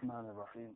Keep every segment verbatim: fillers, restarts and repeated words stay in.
الرحمن الرحیم.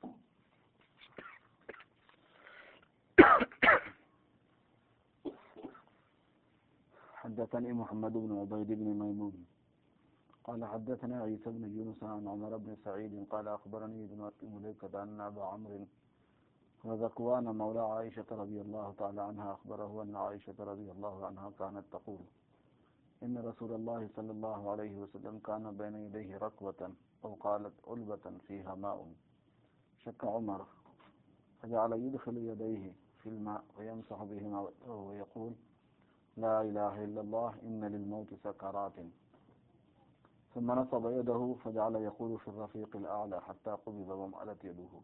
حدثني محمد بن عبيد بن ميمون قال حدثنا عيسى بن يونس عن عمر بن سعيد قال أخبرني ابن أبي مليكة أن أبا عمرو وذكوان مولى عائشة رضي الله تعالى عنها أخبره أن عائشة رضي الله عنها كانت تقول إن رسول الله صلى الله عليه وسلم كان بين يديه ركوة أو قالت علبة فيها ماء شك عمر فجعل يدخل يديه في الماء ويمسح بهما ويقول لا إله إلا الله إن للموت سكرات ثم نصب يده فجعل يقول في الرفيق الأعلى حتى قبض ومألت يده.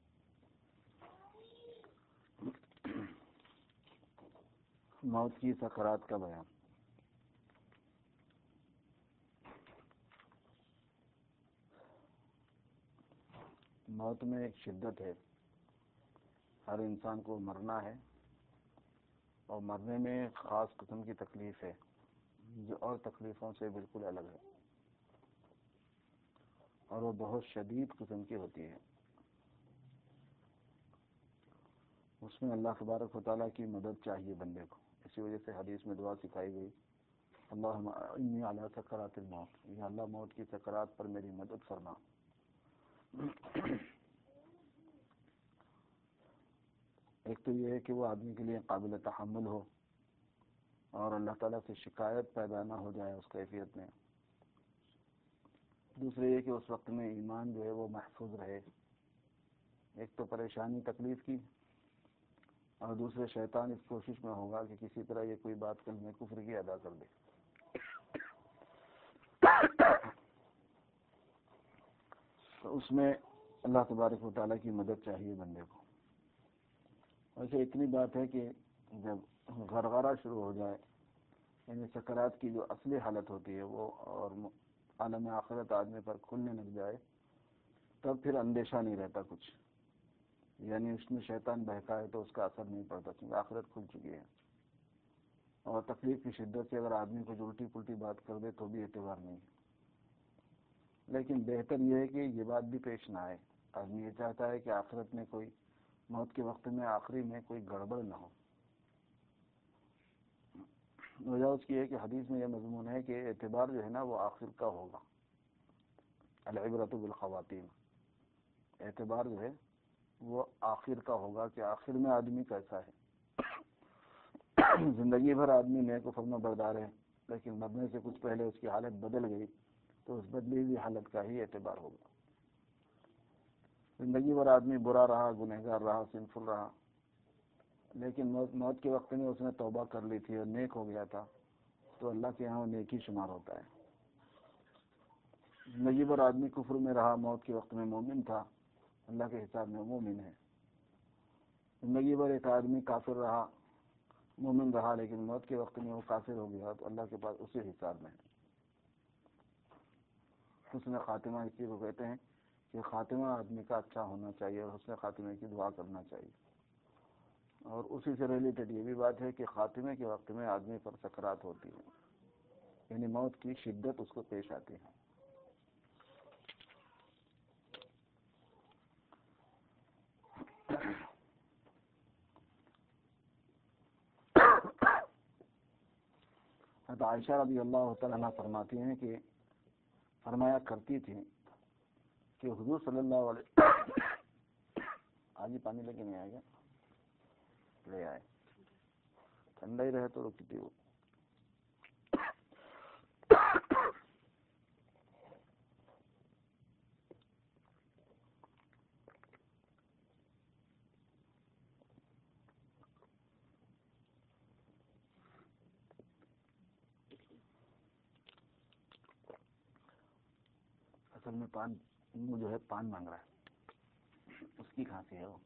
موت کی سکرات کا بیان. موت میں ایک شدت ہے، ہر انسان کو مرنا ہے، اور مرنے میں خاص قسم کی تکلیف ہے جو اور تکلیفوں سے بالکل الگ ہے، اور وہ بہت شدید قسم کی ہوتی ہے. اس میں اللہ تبارک و تعالیٰ کی مدد چاہیے بندے کو. اسی وجہ سے حدیث میں دعا سکھائی گئی، اللہم انی علی سکرات الموت، یا اللہ موت کی سکرات پر میری مدد فرما. ایک تو یہ ہے کہ وہ آدمی کے لیے قابل تحمل ہو اور اللہ تعالیٰ سے شکایت پیدا نہ ہو جائے اس کیفیت میں. دوسرے یہ کہ اس وقت میں ایمان جو ہے وہ محفوظ رہے. ایک تو پریشانی تکلیف کی، اور دوسرے شیطان اس کوشش میں ہوگا کہ کسی طرح یہ کوئی بات کلمہ کفر کی ادا کر دے. تو اس میں اللہ تبارک و تعالیٰ کی مدد چاہیے بندے کو. ویسے اتنی بات ہے کہ جب غرغرہ شروع ہو جائے، یعنی سکرات کی جو اصلی حالت ہوتی ہے وہ اور عالم آخرت آدمی پر کھلنے لگ جائے، تب پھر اندیشہ نہیں رہتا کچھ. یعنی اس میں شیطان بہکائے تو اس کا اثر نہیں پڑتا کیونکہ آخرت کھل چکی ہے. اور تکلیف کی شدت سے اگر آدمی کچھ الٹی پلٹی بات کر دے تو بھی اعتبار نہیں ہے. لیکن بہتر یہ ہے کہ یہ بات بھی پیش نہ آئے. آدمی یہ چاہتا ہے کہ آخرت میں کوئی موت کے وقت میں آخری میں کوئی گڑبڑ نہ ہو. وجہ اس کی ہے کہ حدیث میں یہ مضمون ہے کہ اعتبار جو ہے نا وہ آخر کا ہوگا. العبرۃ بالخواتیم، اعتبار جو ہے وہ آخر کا ہوگا کہ آخر میں آدمی کیسا ہے. زندگی بھر آدمی نیک و فرما بردار ہے، لیکن مرنے سے کچھ پہلے اس کی حالت بدل گئی تو اس بدلی ہوئی حالت کا ہی اعتبار ہوگا. زندگی بھر آدمی برا رہا، گنہگار رہا، سنفل رہا، لیکن موت موت کے وقت میں اس نے توبہ کر لی تھی اور نیک ہو گیا تھا تو اللہ کے یہاں نیک ہی شمار ہوتا ہے. زندگی بھر آدمی کفر میں رہا، موت کے وقت میں مومن تھا، اللہ کے حساب میں مومن ہے. زندگی بھر ایک آدمی کافر رہا، مومن رہا، لیکن موت کے وقت میں وہ کافر ہو گیا تو اللہ کے پاس اسی حساب میں ہے. حسن خاتمہ اسی کو کہتے ہیں کہ خاتمہ آدمی کا اچھا ہونا چاہیے اور حسن خاتمے کی دعا کرنا چاہیے. اور اسی سے ریلیٹڈ یہ بھی بات ہے کہ خاتمے کے وقت میں آدمی پر سکرات ہوتی ہے، یعنی موت کی شدت اس کو پیش آتی ہے. حضرت عائشہ رضی اللہ تعالیٰ عنہ فرماتی ہیں کہ فرمایا کرتی تھی کہ حضور صلی اللہ علیہ آج ہی پانی لے کے نہیں آئے گا، لے آئے، ٹھنڈا ہی رہے تو رکتی تھی وہ. اصل میں پان وہ جو ہے پان مانگ رہا ہے، اس کی کھانسی ہے وہ.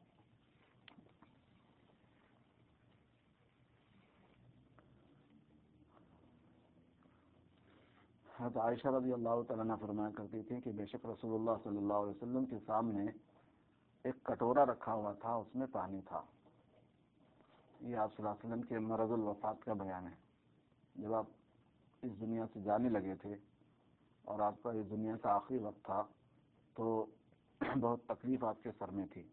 حضرت عائشہ رضی اللہ تعالیٰ عنہ فرمایا کرتی تھی کہ بے شک رسول اللہ صلی اللہ علیہ وسلم کے سامنے ایک کٹورا رکھا ہوا تھا، اس میں پانی تھا. یہ آپ صلی اللہ علیہ وسلم کے مرض الوفات کا بیان ہے. جب آپ اس دنیا سے جانے لگے تھے اور آپ کا اس دنیا کا آخری وقت تھا تو بہت تکلیف آپ کے سر میں تھی،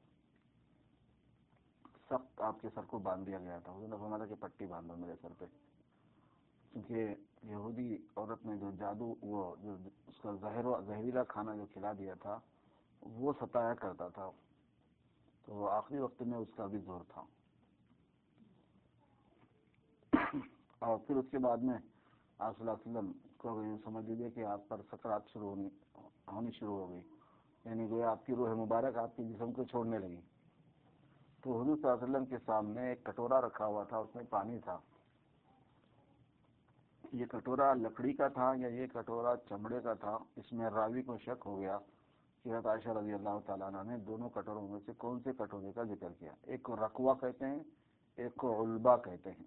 سخت آپ کے سر کو باندھ دیا گیا تھا. حضور نے فرمایا کہ پٹی باندھو میرے سر پہ، کیونکہ یہودی عورت نے جو جادو وہ جو اس کا زہر زہریلا کھانا جو کھلا دیا تھا وہ ستایا کرتا تھا، تو وہ آخری وقت میں اس کا بھی زور تھا. اور پھر اس کے بعد میں آپ صلی اللہ علیہ وسلم کو یوں سمجھ لیجیے کہ آپ پر سکرات شروع ہونی ہونی شروع ہو گئی، یعنی گویا آپ کی روح مبارک آپ کے جسم کو چھوڑنے لگی. تو حضور صلی اللہ علیہ وسلم کے سامنے ایک کٹورا رکھا ہوا تھا، اس میں پانی تھا. یہ کٹورا لکڑی کا تھا یا یہ کٹورا چمڑے کا تھا، اس میں راوی کو شک ہو گیا کہ حضرت عائشہ رضی اللہ تعالیٰ عنہ نے دونوں کٹوروں میں سے کون سے کٹورے کا ذکر کیا. ایک کو رقوہ کہتے ہیں، ایک کو علبہ کہتے ہیں.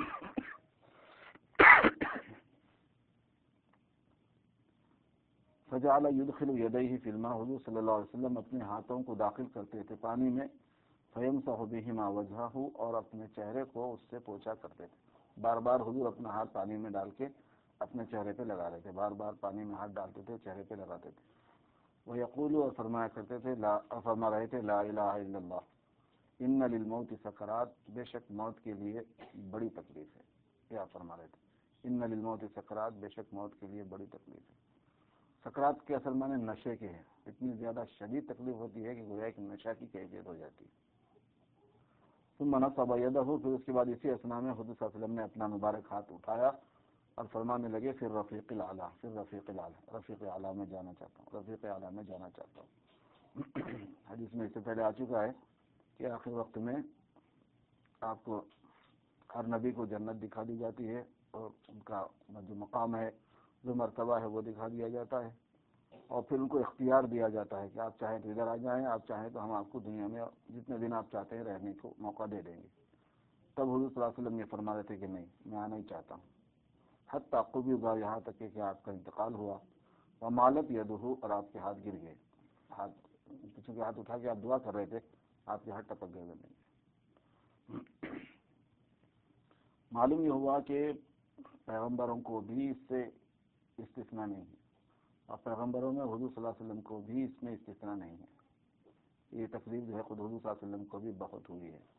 فجعل يدخل يديه في الماء، حضور صلی اللہ علیہ وسلم اپنے ہاتھوں کو داخل کرتے تھے پانی میں. فيمسح بهما وجهه، اور اپنے چہرے کو اس سے پوچھا کرتے تھے. بار بار حضور اپنا ہاتھ پانی میں ڈال کے اپنے چہرے پہ لگا رہے تھے، بار بار پانی میں ہاتھ ڈالتے تھے، چہرے پہ لگاتے تھے. ويقول، اور فرمایا کرتے تھے، لا فرما رہے تھے، لا الہ الا اللہ، ان للموت سکرات، بے شک موت کے لیے بڑی تکلیف ہے. کیا فرما رہے تھے؟ ان للموت سکرات، بے شک موت کے لیے بڑی تکلیف ہے. سکرات کے اصل معنی نشے کے ہیں، اتنی زیادہ شدید تکلیف ہوتی ہے کہ گویا ایک نشہ کی کیفیت ہو جاتی ہے. ثم نصب یدہ، پھر اس کے بعد اسی اسنا میں حضور صلی اللہ علیہ وسلم نے اپنا مبارک ہاتھ اٹھایا اور فرمانے لگے، پھر رفیق الاعلیٰ، پھر رفیق الاعلیٰ، رفیق اعلیٰ میں جانا چاہتا ہوں، رفیق اعلیٰ میں جانا چاہتا ہوں. حدیث میں اس سے پہلے آ چکا ہے کہ آخر وقت میں آپ کو ہر نبی کو جنت دکھا دی جاتی ہے اور ان کا جو مقام ہے، جو مرتبہ ہے وہ دکھا دیا جاتا ہے، اور پھر ان کو اختیار دیا جاتا ہے کہ آپ چاہیں تو ادھر آ جائیں، آپ چاہیں تو ہم آپ کو دنیا میں جتنے دن آپ چاہتے ہیں رہنے کو موقع دے دیں گے. تب حضور صلی اللہ علیہ وسلم یہ فرما رہے تھے کہ نہیں، میں آنا ہی چاہتا ہوں. حتیٰ قبض، یہاں تک کہ آپ کا انتقال ہوا. ومالت یدہ، اور آپ کے ہاتھ گر گئے. ہاتھ کسی کے ہاتھ اٹھا کے آپ دعا کر رہے تھے، آپ کے ہاتھ ٹپک گئے زمین میں. معلوم یہ ہوا کہ پیغمبروں کو بھی اس سے استثناء نہیں ہے، اور پیغمبروں میں حضور صلی اللہ علیہ وسلم کو بھی اس میں استثناء نہیں ہے. یہ تکلیف جو ہے خود حضور صلی اللہ علیہ وسلم کو بھی بہت ہوئی ہے،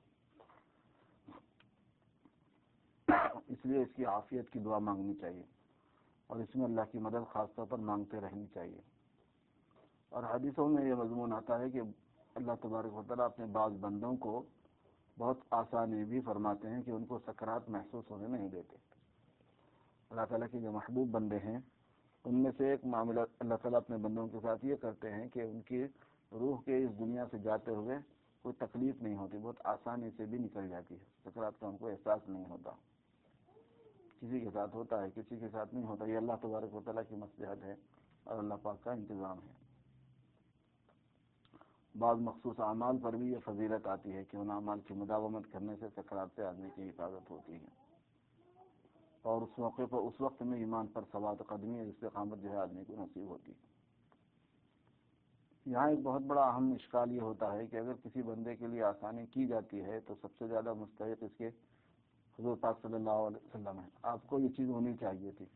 اس لیے اس کی عافیت کی دعا مانگنی چاہیے، اور اس میں اللہ کی مدد خاص طور پر مانگتے رہنی چاہیے. اور حدیثوں میں یہ مضمون آتا ہے کہ اللہ تبارک و تعالیٰ اپنے بعض بندوں کو بہت آسانی بھی فرماتے ہیں کہ ان کو سکرات محسوس ہونے نہیں دیتے. اللہ تعالیٰ کے جو محبوب بندے ہیں ان میں سے ایک معاملہ اللہ تعالیٰ اپنے بندوں کے ساتھ یہ کرتے ہیں کہ ان کی روح کے اس دنیا سے جاتے ہوئے کوئی تکلیف نہیں ہوتی، بہت آسانی سے بھی نکل جاتی ہے. سکرات کا ان کو احساس نہیں ہوتا. کسی کے ساتھ ہوتا ہے، کسی کے ساتھ نہیں ہوتا. یہ اللہ تبارک و تعالیٰ کی مصلحت ہے اور اللہ پاک کا انتظام ہے. بعض مخصوص اعمال پر بھی یہ فضیلت آتی ہے کہ ان اعمال کی مداومت کرنے سے سکرات سے آدمی کی حفاظت ہوتی ہے، اور اس موقع پر اس وقت میں ایمان پر ثبات قدمی اور استقامت جو ہے آدمی کو نصیب ہوتی ہے. یہاں ایک بہت بڑا اہم اشکال یہ ہوتا ہے کہ اگر کسی بندے کے لیے آسانی کی جاتی ہے تو سب سے زیادہ مستحق اس کے حضور پاک صلی اللہ علیہ وسلم ہے. آپ کو یہ چیز ہونی چاہیے تھی.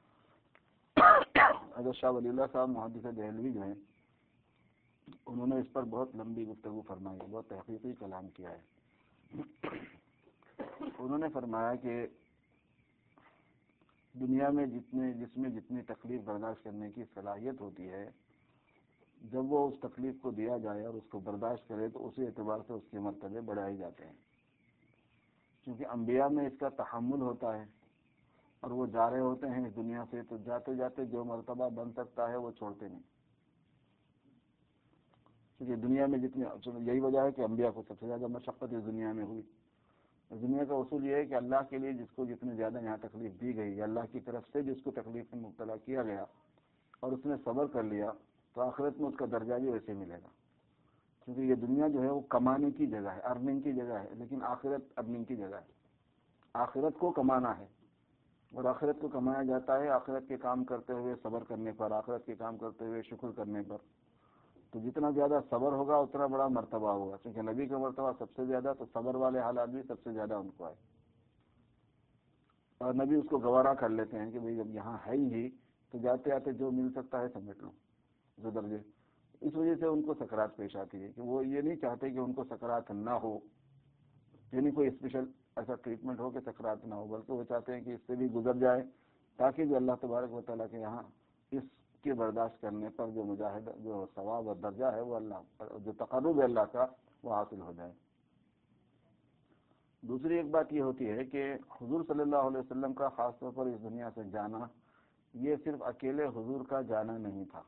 حضرت شاہ ولی اللہ صاحب محدث دہلوی جو ہیں انہوں نے اس پر بہت لمبی گفتگو فرمائی ہے، بہت تحقیقی کلام کیا ہے. انہوں نے فرمایا کہ دنیا میں جتنے جس میں جتنی تکلیف برداشت کرنے کی صلاحیت ہوتی ہے، جب وہ اس تکلیف کو دیا جائے اور اس کو برداشت کرے تو اسی اعتبار سے اس کے مرتبے بڑھائے جاتے ہیں. کیونکہ انبیاء میں اس کا تحمل ہوتا ہے اور وہ جا رہے ہوتے ہیں اس دنیا سے، تو جاتے جاتے جو مرتبہ بن سکتا ہے وہ چھوڑتے نہیں. کیونکہ دنیا میں جتنی، یہی وجہ ہے کہ انبیاء کو سب سے زیادہ مشقت اس دنیا میں ہوئی. دنیا کا اصول یہ ہے کہ اللہ کے لیے جس کو جتنے زیادہ یہاں تکلیف دی گئی یا اللہ کی طرف سے جس کو تکلیف میں مبتلا کیا گیا اور اس نے صبر کر لیا تو آخرت میں اس کا درجہ بھی ویسے ملے گا. کیونکہ یہ دنیا جو ہے وہ کمانے کی جگہ ہے، ارننگ کی جگہ ہے، لیکن آخرت ارننگ کی جگہ ہے. آخرت کو کمانا ہے اور آخرت کو کمایا جاتا ہے آخرت کے کام کرتے ہوئے صبر کرنے پر، آخرت کے کام کرتے ہوئے شکر کرنے پر. تو جتنا زیادہ صبر ہوگا اتنا بڑا مرتبہ ہوگا، کیونکہ نبی کا مرتبہ سب سے زیادہ، تو صبر والے حالات بھی سب سے زیادہ ان کو ہے. اور نبی اس کو گوارا کر لیتے ہیں کہ بھئی جب یہاں ہے ہی تو جاتے آتے جو مل سکتا ہے سمیٹ لو. جو درجے اس وجہ سے ان کو سکرات پیش آتی ہے کہ وہ یہ نہیں چاہتے کہ ان کو سکرات نہ ہو، یعنی کوئی اسپیشل ایسا ٹریٹمنٹ ہو کہ سکرات نہ ہو، بلکہ وہ چاہتے ہیں کہ اس سے بھی گزر جائے، تاکہ جو اللہ تبارک و تعالیٰ کے یہاں اس کے برداشت کرنے پر جو مجاہد جو ثواب اور درجہ ہے وہ اللہ جو تقرب ہے اللہ کا وہ حاصل ہو جائے۔ دوسری ایک بات یہ ہوتی ہے کہ حضور صلی اللہ علیہ وسلم کا خاص طور پر اس دنیا سے جانا یہ صرف اکیلے حضور کا جانا نہیں تھا۔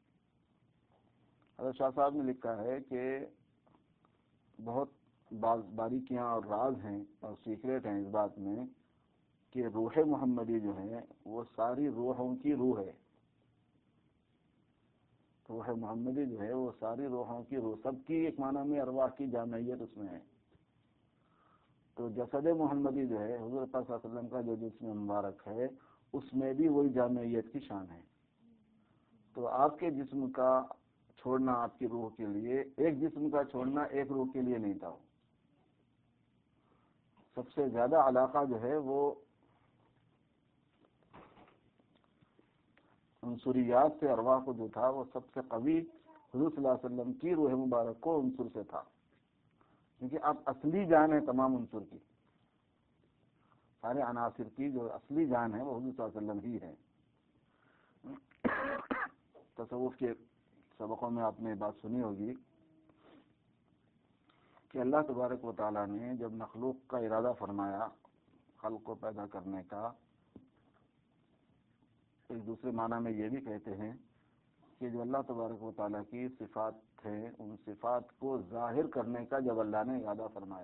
حضرت شاہ صاحب نے لکھا ہے کہ بہت باریکیاں اور راز ہیں اور سیکریٹ ہیں اس بات میں کہ روح محمدی جو ہے وہ ساری روحوں کی روح ہے۔ روح محمدی جو ہے وہ ساری روحوں کی روح، سب کی ایک معنی میں ارواح کی جامعیت اس میں ہے۔ تو جسد محمدی جو ہے حضور پاک صلی اللہ علیہ وسلم کا جو جسم مبارک ہے اس میں بھی وہی جامعیت کی شان ہے۔ تو آپ کے جسم کا چھوڑنا آپ کی روح کے لیے، ایک جسم کا چھوڑنا ایک روح کے لیے نہیں تھا۔ سب سے زیادہ علاقہ جو ہے وہ عنصریات سے ارواح کو جو تھا وہ سب سے قوی حضور صلی اللہ علیہ وسلم کی روح مبارک کو عنصر سے تھا، کیونکہ اب اصلی جان ہے تمام عنصر کی، سارے عناصر کی جو اصلی جان ہے وہ حضور صلی اللہ علیہ وسلم ہی ہے۔ تصوف کے سبقوں میں آپ نے بات سنی ہوگی کہ اللہ تبارک و تعالیٰ نے جب مخلوق کا ارادہ فرمایا خلق کو پیدا کرنے کا، ایک دوسرے معنی میں یہ بھی کہتے ہیں کہ جو اللہ تبارک و تعالیٰ کی صفات ہیں ان صفات کو ظاہر کرنے کا جب اللہ نے ارادہ فرمایا،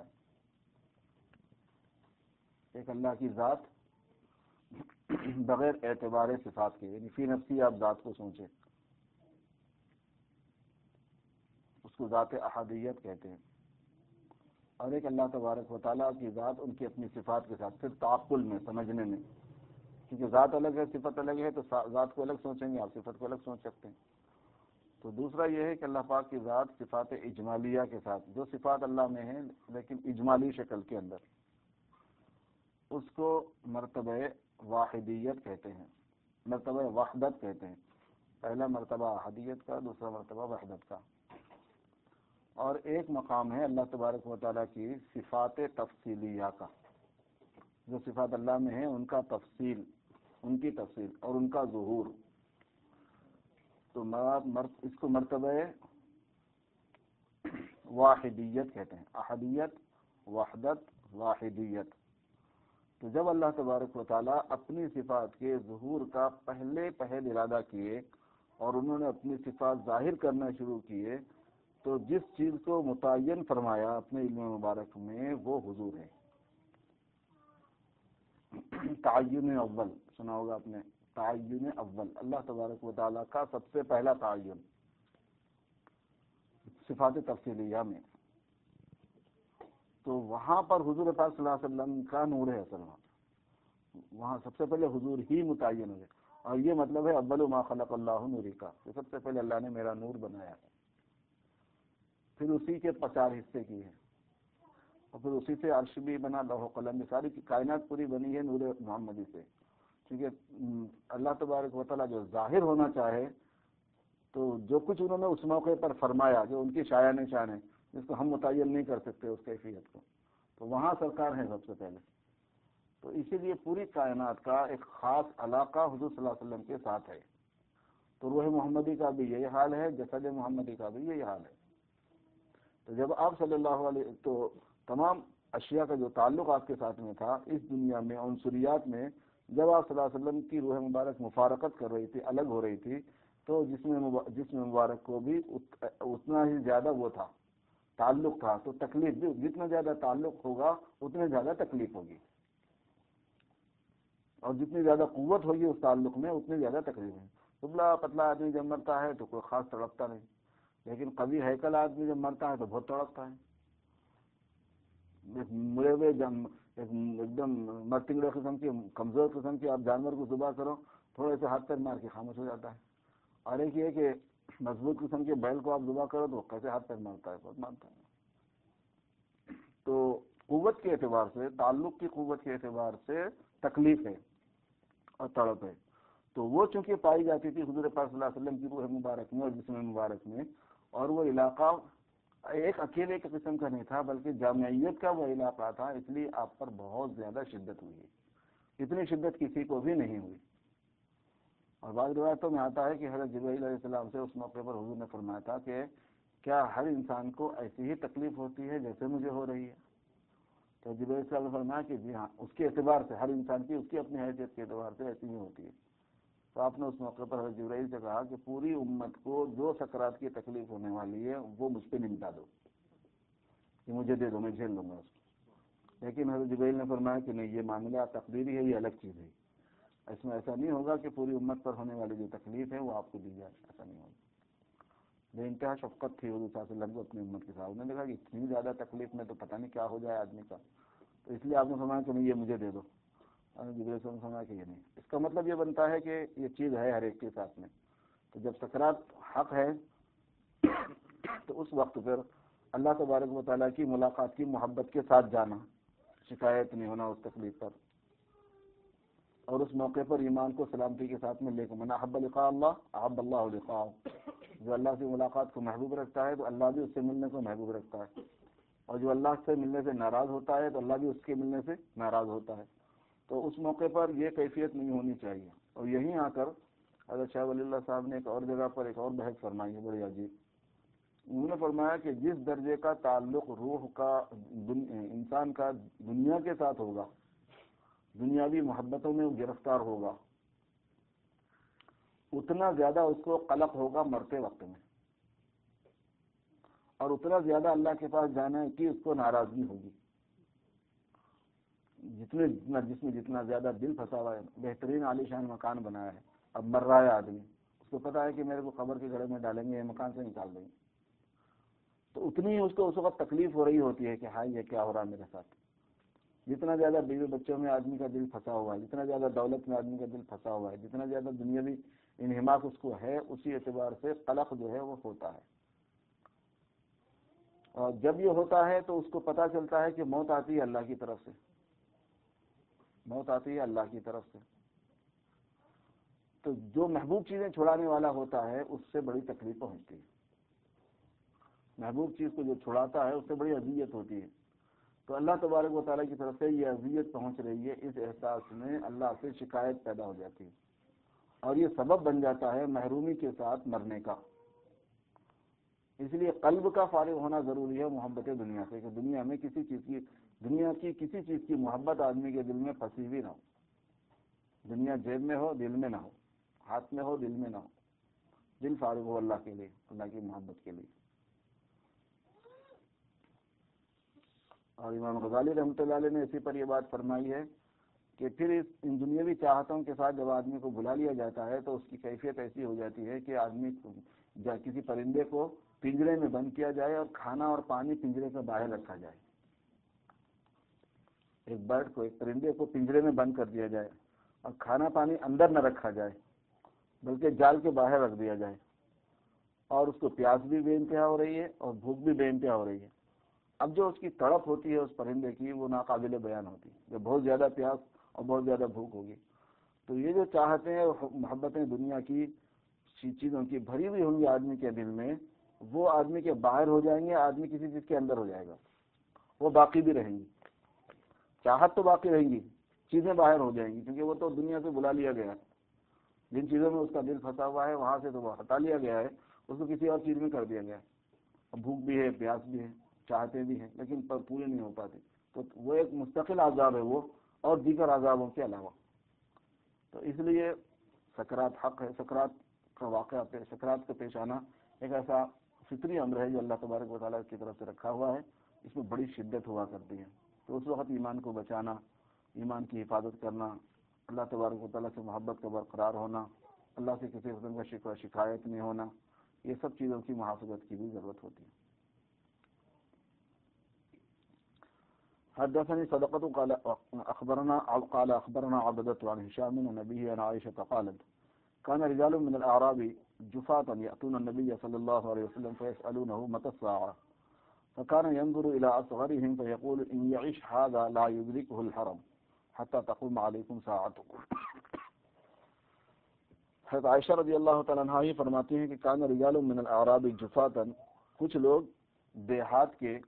ایک اللہ کی ذات بغیر اعتبار صفات کے، یعنی فی نفسی آپ ذات کو سوچیں، اس کو ذات احادیت کہتے ہیں، اور ایک اللہ تبارک و تعالیٰ کی ذات ان کی اپنی صفات کے ساتھ، صرف تعقل میں سمجھنے میں، کیونکہ ذات الگ ہے صفت الگ ہے تو ذات کو الگ سوچیں گے آپ صفت کو الگ سوچ سکتے ہیں۔ تو دوسرا یہ ہے کہ اللہ پاک کی ذات صفات اجمالیہ کے ساتھ، جو صفات اللہ میں ہیں لیکن اجمالی شکل کے اندر، اس کو مرتبہ واحدیت کہتے ہیں، مرتبہ وحدت کہتے ہیں۔ پہلا مرتبہ احدیت کا، دوسرا مرتبہ وحدت کا۔ اور ایک مقام ہے اللہ تبارک و تعالیٰ کی صفات تفصیلیہ کا، جو صفات اللہ میں ہیں ان کا تفصیل، ان کی تفصیل اور ان کا ظہور، تو اس کو مرتبہ واحدیت کہتے ہیں، احدیت، وحدت، واحدیت۔ تو جب اللہ تبارک و تعالیٰ اپنی صفات کے ظہور کا پہلے پہل ارادہ کیے اور انہوں نے اپنی صفات ظاہر کرنا شروع کیے، تو جس چیز کو متعین فرمایا اپنے علم مبارک میں وہ حضور ہے۔ تعین اول سنا ہوگا آپ نے، تعین اول، اللہ تبارک و تعالیٰ کا سب سے پہلا تعین صفات تفصیلیہ میں، تو وہاں پر حضور پاک صلی اللہ علیہ وسلم کا نور ہے اصل، وہاں سب سے پہلے حضور ہی متعین ہوئے، اور یہ مطلب ہے اول ما خلق اللہ نوری کا، کہ سب سے پہلے اللہ نے میرا نور بنایا ہے، پھر اسی کے پچار حصے کی ہے، اور پھر اسی سے عرش بھی بنا، لوح و قلم بھی، ساری کائنات پوری بنی ہے نور محمدی سے، کیونکہ اللہ تبارک و تعالیٰ جو ظاہر ہونا چاہے تو جو کچھ انہوں نے اس موقع پر فرمایا جو ان کی شایان شان ہے، جس کو ہم متعین نہیں کر سکتے اس کیفیت کو، تو وہاں سرکار ہیں سب سے پہلے۔ تو اسی لیے پوری کائنات کا ایک خاص علاقہ حضور صلی اللہ علیہ وسلم کے ساتھ ہے۔ تو روح محمدی کا بھی یہی حال ہے، جسد محمدی کا بھی یہی حال ہے۔ تو جب آپ صلی اللہ علیہ تو تمام اشیاء کا جو تعلق آپ کے ساتھ میں تھا اس دنیا میں عنصریات میں، جب آپ صلی اللہ علیہ وسلم کی روح مبارک مفارقت کر رہی تھی، الگ ہو رہی تھی، تو جسم جسم مبارک کو بھی اتنا ہی زیادہ وہ تھا، تعلق تھا، تو تکلیف بھی جتنا زیادہ تعلق ہوگا اتنے زیادہ تکلیف ہوگی، اور جتنی زیادہ قوت ہوگی اس تعلق میں اتنی زیادہ تکلیف ہے۔ دبلا پتلا آدمی جب مرتا ہے تو کوئی خاص تڑپتا نہیں، لیکن قوی ہیکل آدمی جب مرتا ہے تو بہت تڑپتا ہے۔ ایک مرے ہوئے ایک دم مرتنگڑے قسم کی، کمزور قسم کی آپ جانور کو ذبح کرو، تھوڑے سے ہاتھ پیر مار کے خاموش ہو جاتا ہے، اور ایک یہ کہ مضبوط قسم کے بیل کو آپ ذبح کرو تو کیسے ہاتھ پیر مارتا ہے، بہت مارتا ہے۔ تو قوت کے اعتبار سے، تعلق کی قوت کے اعتبار سے تکلیف ہے اور تڑپ ہے۔ تو وہ چونکہ پائی جاتی تھی حضور پاک صلی اللہ علیہ وسلم کی روح مبارک میں اور جسم مبارک میں، اور وہ علاقہ ایک اکیلے ایک قسم کا نہیں تھا بلکہ جامعیت کا وہ علاقہ تھا، اس لیے آپ پر بہت زیادہ شدت ہوئی ہے، اتنی شدت کسی کو بھی نہیں ہوئی۔ اور بعض روایتوں میں آتا ہے کہ حضرت جبرائیل علیہ السلام سے اس موقع پر حضور نے فرمایا تھا کہ کیا ہر انسان کو ایسی ہی تکلیف ہوتی ہے جیسے مجھے ہو رہی ہے؟ تو جبرائیل علیہ السلام نے فرمایا کہ جی ہاں، اس کے اعتبار سے ہر انسان کی اس کی اپنی حیثیت کے اعتبار سے ایسی ہی ہوتی ہے۔ تو آپ نے اس موقع پر حضرت جبرائیل سے کہا کہ پوری امت کو جو سکرات کی تکلیف ہونے والی ہے وہ مجھ پہ نمٹا دو، کہ مجھے دے دو، میں جھیل لوں گا اس کو۔ لیکن حضرت جبرائیل نے فرمایا کہ نہیں، یہ معاملہ تقدیری ہے، یہ الگ چیز ہے، اس میں ایسا نہیں ہوگا کہ پوری امت پر ہونے والی جو تکلیف ہے وہ آپ کو دی جائے، ایسا نہیں ہوگا۔ بے انتہا شفقت تھی حضور صلی اللہ علیہ وسلم کو اپنی امت کے ساتھ، انہوں نے کہا کہ اتنی زیادہ تکلیف میں تو پتہ نہیں کیا ہو جائے آدمی کا، تو اس لیے آپ نے فرمایا کہ نہیں، یہ مجھے دے دو۔ جبرائیل علیہ السلام نے فرمایا کہ یہ نہیں۔ اس کا مطلب یہ بنتا ہے کہ یہ چیز ہے ہر ایک کے ساتھ میں، تو جب سکرات حق ہے تو اس وقت پھر اللہ تبارک و تعالیٰ کی ملاقات کی محبت کے ساتھ جانا، شکایت نہیں ہونا اس تکلیف پر، اور اس موقع پر ایمان کو سلامتی کے ساتھ میں لے کر، من احب لقاء اللہ احب اللہ لقاءہ، جو اللہ سے ملاقات کو محبوب رکھتا ہے تو اللہ بھی اس سے ملنے کو محبوب رکھتا ہے، اور جو اللہ سے ملنے سے ناراض ہوتا ہے تو اللہ بھی اس کے ملنے سے ناراض ہوتا ہے۔ تو اس موقع پر یہ کیفیت نہیں ہونی چاہیے۔ اور یہیں آ کر حضرت شاہ ولی اللہ صاحب نے ایک اور جگہ پر ایک اور بحث فرمائی ہے بڑی عجیب۔ انہوں نے فرمایا کہ جس درجے کا تعلق روح کا انسان کا دنیا کے ساتھ ہوگا، دنیاوی محبتوں میں گرفتار ہوگا، اتنا زیادہ اس کو قلق ہوگا مرتے وقت میں، اور اتنا زیادہ اللہ کے پاس جانا ہے کہ اس کو ناراضگی ہوگی۔ جتنے جتنا جس میں جتنا زیادہ دل پھنسا ہوا ہے، بہترین عالیشان مکان بنایا ہے، اب مر رہا ہے آدمی، اس کو پتا ہے کہ میرے کو قبر کے گڑھے میں ڈالیں گے، یہ مکان سے نکال دیں گے، تو اتنی ہی اس کو اس وقت تکلیف ہو رہی ہوتی ہے کہ ہاں یہ کیا ہو رہا ہے میرے ساتھ۔ جتنا زیادہ بیوی بچوں میں آدمی کا دل پھنسا ہوا ہے، جتنا زیادہ دولت میں آدمی کا دل پھنسا ہوا ہے، جتنا زیادہ دنیاوی انہماک اس کو ہے، اسی اعتبار سے قلق جو ہے وہ ہوتا ہے۔ اور جب یہ ہوتا ہے تو اس کو پتہ چلتا ہے کہ موت آتی ہے اللہ کی طرف سے، موت آتی ہے اللہ کی طرف سے۔ تو جو محبوب چیزیں چھڑانے والا ہوتا ہے اس سے بڑی تکلیف پہنچتی ہے، محبوب چیز کو جو چھڑاتا ہے اس سے بڑی اذیت ہوتی ہے۔ تو اللہ تبارک و تعالیٰ کی طرف سے یہ اذیت پہنچ رہی ہے، اس احساس میں اللہ سے شکایت پیدا ہو جاتی ہے، اور یہ سبب بن جاتا ہے محرومی کے ساتھ مرنے کا۔ اس لیے قلب کا فارغ ہونا ضروری ہے محبت دنیا سے، کہ دنیا میں کسی چیز کی دنیا کی کسی چیز کی محبت آدمی کے دل میں پھنسی ہوئی نہ ہو، دنیا جیب میں ہو دل میں نہ ہو، ہاتھ میں ہو دل میں نہ ہو، دل فارغ ہو اللہ کے لیے، اللہ کی محبت کے لیے۔ اور امام غزالی رحمۃ اللہ علیہ نے اسی پر یہ بات فرمائی ہے کہ پھر اس ان دنیاوی چاہتوں کے ساتھ جب آدمی کو بلا لیا جاتا ہے تو اس کی کیفیت ایسی ہو جاتی ہے کہ آدمی کسی پرندے کو پنجرے میں بند کیا جائے اور کھانا اور پانی پنجرے سے باہر رکھا جائے، ایک برڈ کو، ایک پرندے کو پنجرے میں بند کر دیا جائے اور کھانا پانی اندر نہ رکھا جائے بلکہ جال کے باہر رکھ دیا جائے، اور اس کو پیاس بھی بے انتہا ہو رہی ہے اور بھوک بھی بے انتہا ہو رہی ہے۔ اب جو اس کی تڑپ ہوتی ہے اس پرندے کی وہ ناقابل بیان ہوتی ہے، جب بہت زیادہ پیاس اور بہت زیادہ بھوک ہوگی۔ تو یہ جو چاہتے ہیں محبتیں دنیا کی چیزوں کی بھری ہوئی ہوں گی آدمی کے دل میں، وہ آدمی کے باہر ہو جائیں گے، آدمی کسی چیز کے اندر ہو جائے گا، وہ باقی بھی رہیں گی، چاہت تو باقی رہیں گی، چیزیں باہر ہو جائیں گی، کیونکہ وہ تو دنیا سے بلا لیا گیا ہے، جن چیزوں میں اس کا دل پھنسا ہوا ہے وہاں سے تو وہ ہٹا لیا گیا ہے، اس کو کسی اور چیز میں کر دیا گیا ہے۔ اب بھوک بھی ہے، پیاس بھی ہے، چاہتے بھی ہیں، لیکن پر پورے نہیں ہو پاتے، تو وہ ایک مستقل عذاب ہے وہ، اور دیگر عذابوں کے علاوہ۔ تو اس لیے سکرات حق ہے، سکرات کا واقعہ پہ سکرات کا پیش آنا ایک ایسا فطری امر ہے جو اللہ تبارک و تعالیٰ کی طرف سے رکھا ہوا ہے، اس میں بڑی شدت ہوا کرتی ہے۔ تو اس وقت ایمان کو بچانا، ایمان کی حفاظت کرنا، اللہ تبارک و تعالیٰ سے محبت کا برقرار ہونا، اللہ سے کسی قسم کا شکوہ شکایت نہیں ہونا، یہ سب چیزوں کی محافظت کی بھی ضرورت ہوتی ہے۔ حدثني صدقة قال أخبرنا قال أخبرنا عبدة عن هشام عن أبيه عن عائشة قالت كان رجال من الأعراب جفاة يأتون النبي صلى الله عليه وسلم فيسألونه متى الساعة فكان ينظر إلى أصغرهم فيقول إن يعيش هذا لا يدركه الحرم حتى تقوم عليكم ساعتكم۔ حضرت عائشہ رضی اللہ تعالیٰ عنہا یہ فرماتی ہیں کہ کان رجال من الاعراب جفاتن، کچھ لوگ دیہات کے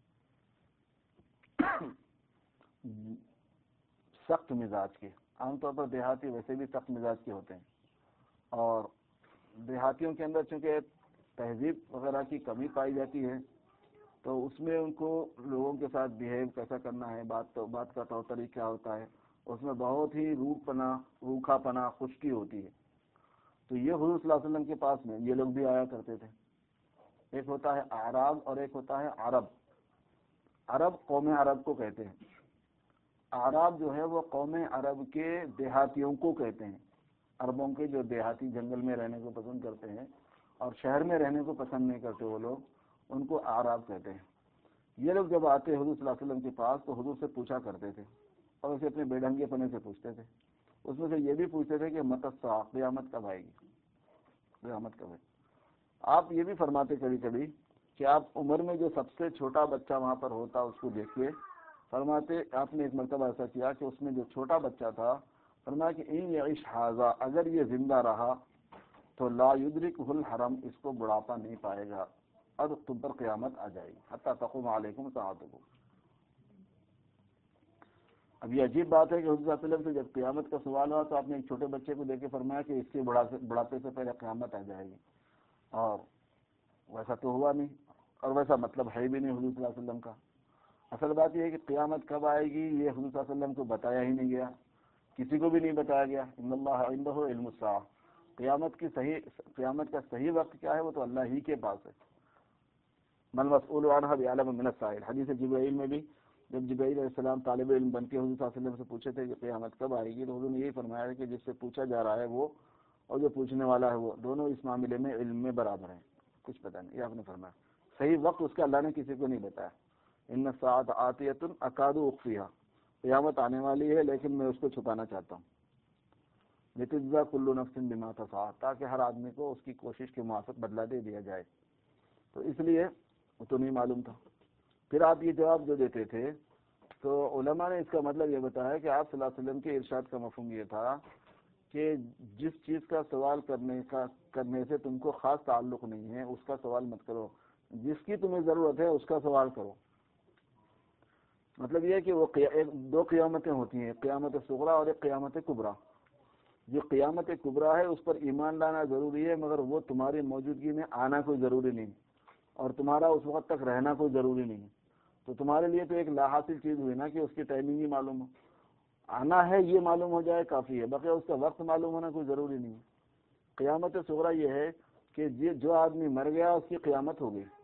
سخت مزاج کے، عام طور پر دیہاتی ویسے بھی سخت مزاج کے ہوتے ہیں، اور دیہاتیوں کے اندر چونکہ تہذیب وغیرہ کی کمی پائی جاتی ہے تو اس میں ان کو لوگوں کے ساتھ بیہیو کیسا کرنا ہے، بات بات کا طور طریقہ کیا ہوتا ہے، اس میں بہت ہی روکھ پنا روکھا پنا خشکی ہوتی ہے۔ تو یہ حضور صلی اللہ علیہ وسلم کے پاس میں یہ لوگ بھی آیا کرتے تھے۔ ایک ہوتا ہے اعراب اور ایک ہوتا ہے عرب۔ عرب قوم عرب کو کہتے ہیں، اعراب جو ہے وہ قوم عرب کے دیہاتیوں کو کہتے ہیں، عربوں کے جو دیہاتی جنگل میں رہنے کو پسند کرتے ہیں اور شہر میں رہنے کو پسند نہیں کرتے، وہ لوگ ان کو اعراب کہتے ہیں۔ یہ لوگ جب آتے حضور صلی اللہ علیہ وسلم کے پاس تو حضور سے پوچھا کرتے تھے، اور اسے اپنے بے ڈھنگے پنے سے پوچھتے تھے۔ اس میں سے یہ بھی پوچھتے تھے کہ متی الساعہ، قیامت کب آئے گی، قیامت کب ہے۔ آپ یہ بھی فرماتے کبھی کبھی کہ آپ عمر میں جو سب سے چھوٹا بچہ وہاں پر ہوتا اس کو دیکھیے، فرماتے آپ نے ایک مرتبہ ایسا کیا کہ اس میں جو چھوٹا بچہ تھا فرمایا کہ ان یعش ھذا، اگر یہ زندہ رہا تو لا یدرکہ الحرم، اس کو بڑھاپا نہیں پائے گا، اب تم پر قیامت آ جائے گی، حتی تقوم علیکم ساعتکم۔ اب یہ عجیب بات ہے کہ حضور صلی اللہ علیہ وسلم سے جب قیامت کا سوال ہوا تو آپ نے ایک چھوٹے بچے کو دیکھ کے فرمایا کہ اس کے بڑھاپے سے پہلے قیامت آ جائے گی، اور ویسا تو ہوا نہیں، اور ویسا مطلب ہے بھی نہیں حضور صلی اللہ علیہ وسلم کا۔ اصل بات یہ ہے کہ قیامت کب آئے گی یہ حضور صلی اللہ علیہ وسلم کو بتایا ہی نہیں گیا، کسی کو بھی نہیں بتایا گیا۔ ان اللہ عندہ علم الساعہ، قیامت کی صحیح قیامت کا صحیح وقت کیا ہے وہ تو اللہ ہی کے پاس ہے۔ من مسئول عنہ بعلم من السائل، حدیث جبرائیل میں بھی جب جبرائیل علیہ السلام طالب علم بن کے حضور صلی اللہ علیہ وسلم سے پوچھے تھے کہ قیامت کب آئے گی، تو حضور نے یہی فرمایا کہ جس سے پوچھا جا رہا ہے وہ اور جو پوچھنے والا ہے وہ دونوں اس معاملے میں علم میں برابر ہیں، کچھ پتہ نہیں۔ یہ آپ نے فرمایا صحیح وقت اس کا اللہ نے کسی کو نہیں بتایا۔ ان الساعۃ آتیۃ اکاد اخفیھا، قیامت آنے والی ہے لیکن میں اس کو چھپانا چاہتا ہوں۔ لتجزی کل نفس بما تسعی، تاکہ ہر آدمی کو اس کی کوشش کے موافق بدلہ دے دیا جائے، تو اس لیے وہ تو نہیں معلوم تھا۔ پھر آپ یہ جواب جو دیتے تھے تو علماء نے اس کا مطلب یہ بتایا کہ آپ صلی اللہ علیہ وسلم کے ارشاد کا مفہوم یہ تھا کہ جس چیز کا سوال کرنے کا کرنے سے تم کو خاص تعلق نہیں ہے اس کا سوال مت کرو، جس کی تمہیں ضرورت ہے اس کا سوال کرو۔ مطلب یہ ہے کہ وہ ایک دو قیامتیں ہوتی ہیں، قیامت صغریٰ اور ایک قیامت کبریٰ۔ جو قیامت کبریٰ ہے اس پر ایمان لانا ضروری ہے، مگر وہ تمہاری موجودگی میں آنا کوئی ضروری نہیں، اور تمہارا اس وقت تک رہنا کوئی ضروری نہیں۔ تو تمہارے لیے تو ایک لا حاصل چیز ہوئی نا کہ اس کی ٹائمنگ ہی معلوم ہو، آنا ہے یہ معلوم ہو جائے کافی ہے، بقیہ اس کا وقت معلوم ہونا کوئی ضروری نہیں ہے۔ قیامت صغریٰ یہ ہے کہ جو آدمی مر گیا اس کی قیامت ہو گئی،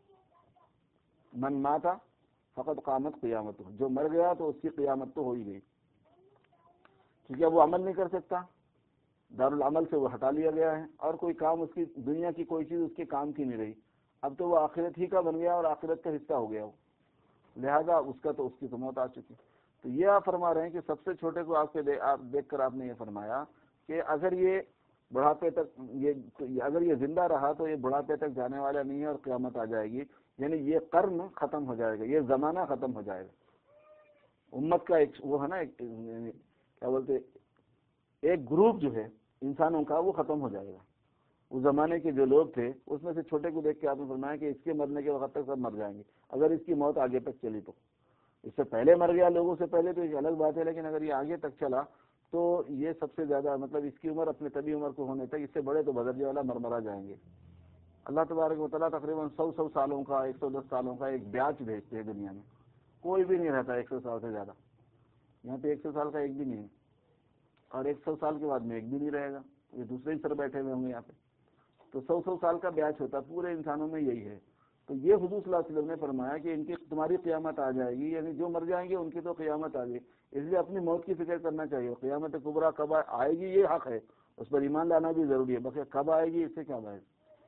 من ماتا فقط قامت قیامت، جو مر گیا تو اس کی قیامت تو ہو ہی گئی، کیونکہ اب وہ عمل نہیں کر سکتا، دارالعمل سے وہ ہٹا لیا گیا ہے، اور کوئی کام اس کی دنیا کی کوئی چیز اس کے کام کی نہیں رہی، اب تو وہ آخرت ہی کا بن گیا اور آخرت کا حصہ ہو گیا وہ، لہذا اس کا تو اس کی تو موت آ چکی۔ تو یہ آپ فرما رہے ہیں کہ سب سے چھوٹے کو آپ کے دے آپ دیکھ کر آپ نے یہ فرمایا کہ اگر یہ بڑھاپے تک یہ اگر یہ زندہ رہا تو یہ بڑھاپے تک جانے والا نہیں ہے اور قیامت آ جائے گی، یعنی یہ قرن ختم ہو جائے گا، یہ زمانہ ختم ہو جائے گا۔ امت کا ایک وہ ہے نا، ایک کیا بولتے ایک گروپ جو ہے انسانوں کا وہ ختم ہو جائے گا۔ اس زمانے کے جو لوگ تھے اس میں سے چھوٹے کو دیکھ کے آپ نے فرمایا کہ اس کے مرنے کے وقت تک سب مر جائیں گے، اگر اس کی موت آگے تک چلی تو۔ اس سے پہلے مر گیا لوگوں سے پہلے تو ایک الگ بات ہے، لیکن اگر یہ آگے تک چلا تو یہ سب سے زیادہ مطلب اس کی عمر اپنے طبی عمر کو ہونے تک، اس سے بڑے تو بدرجے والا مرمرا جائیں گے۔ اللہ تبارک و تعالیٰ تقریباً سو سو سالوں کا ایک سو دس سالوں کا ایک بیاچ بھیجتے ہیں دنیا میں، کوئی بھی نہیں رہتا ایک سو سال سے زیادہ، یہاں پہ ایک سو سال کا ایک بھی نہیں ہے، اور ایک سو سال کے بعد میں ایک بھی نہیں رہے گا، یہ دوسرے ہی سر بیٹھے ہوئے ہوں گے یہاں پہ، تو سو سو سال کا بیاچ ہوتا پورے انسانوں میں یہی ہے۔ تو یہ حضور صلی اللہ علیہ وسلم نے فرمایا کہ ان کی تمہاری قیامت آ جائے گی، یعنی جو مر جائیں گے ان کی تو قیامت آ گئی، اس لیے اپنی موت کی فکر کرنا چاہیے۔ قیامت کبریٰ کب آئے گی یہ حق ہے، اس پر ایمان لانا بھی ضروری ہے، بقیہ کب آئے گی اس سے کیا بات۔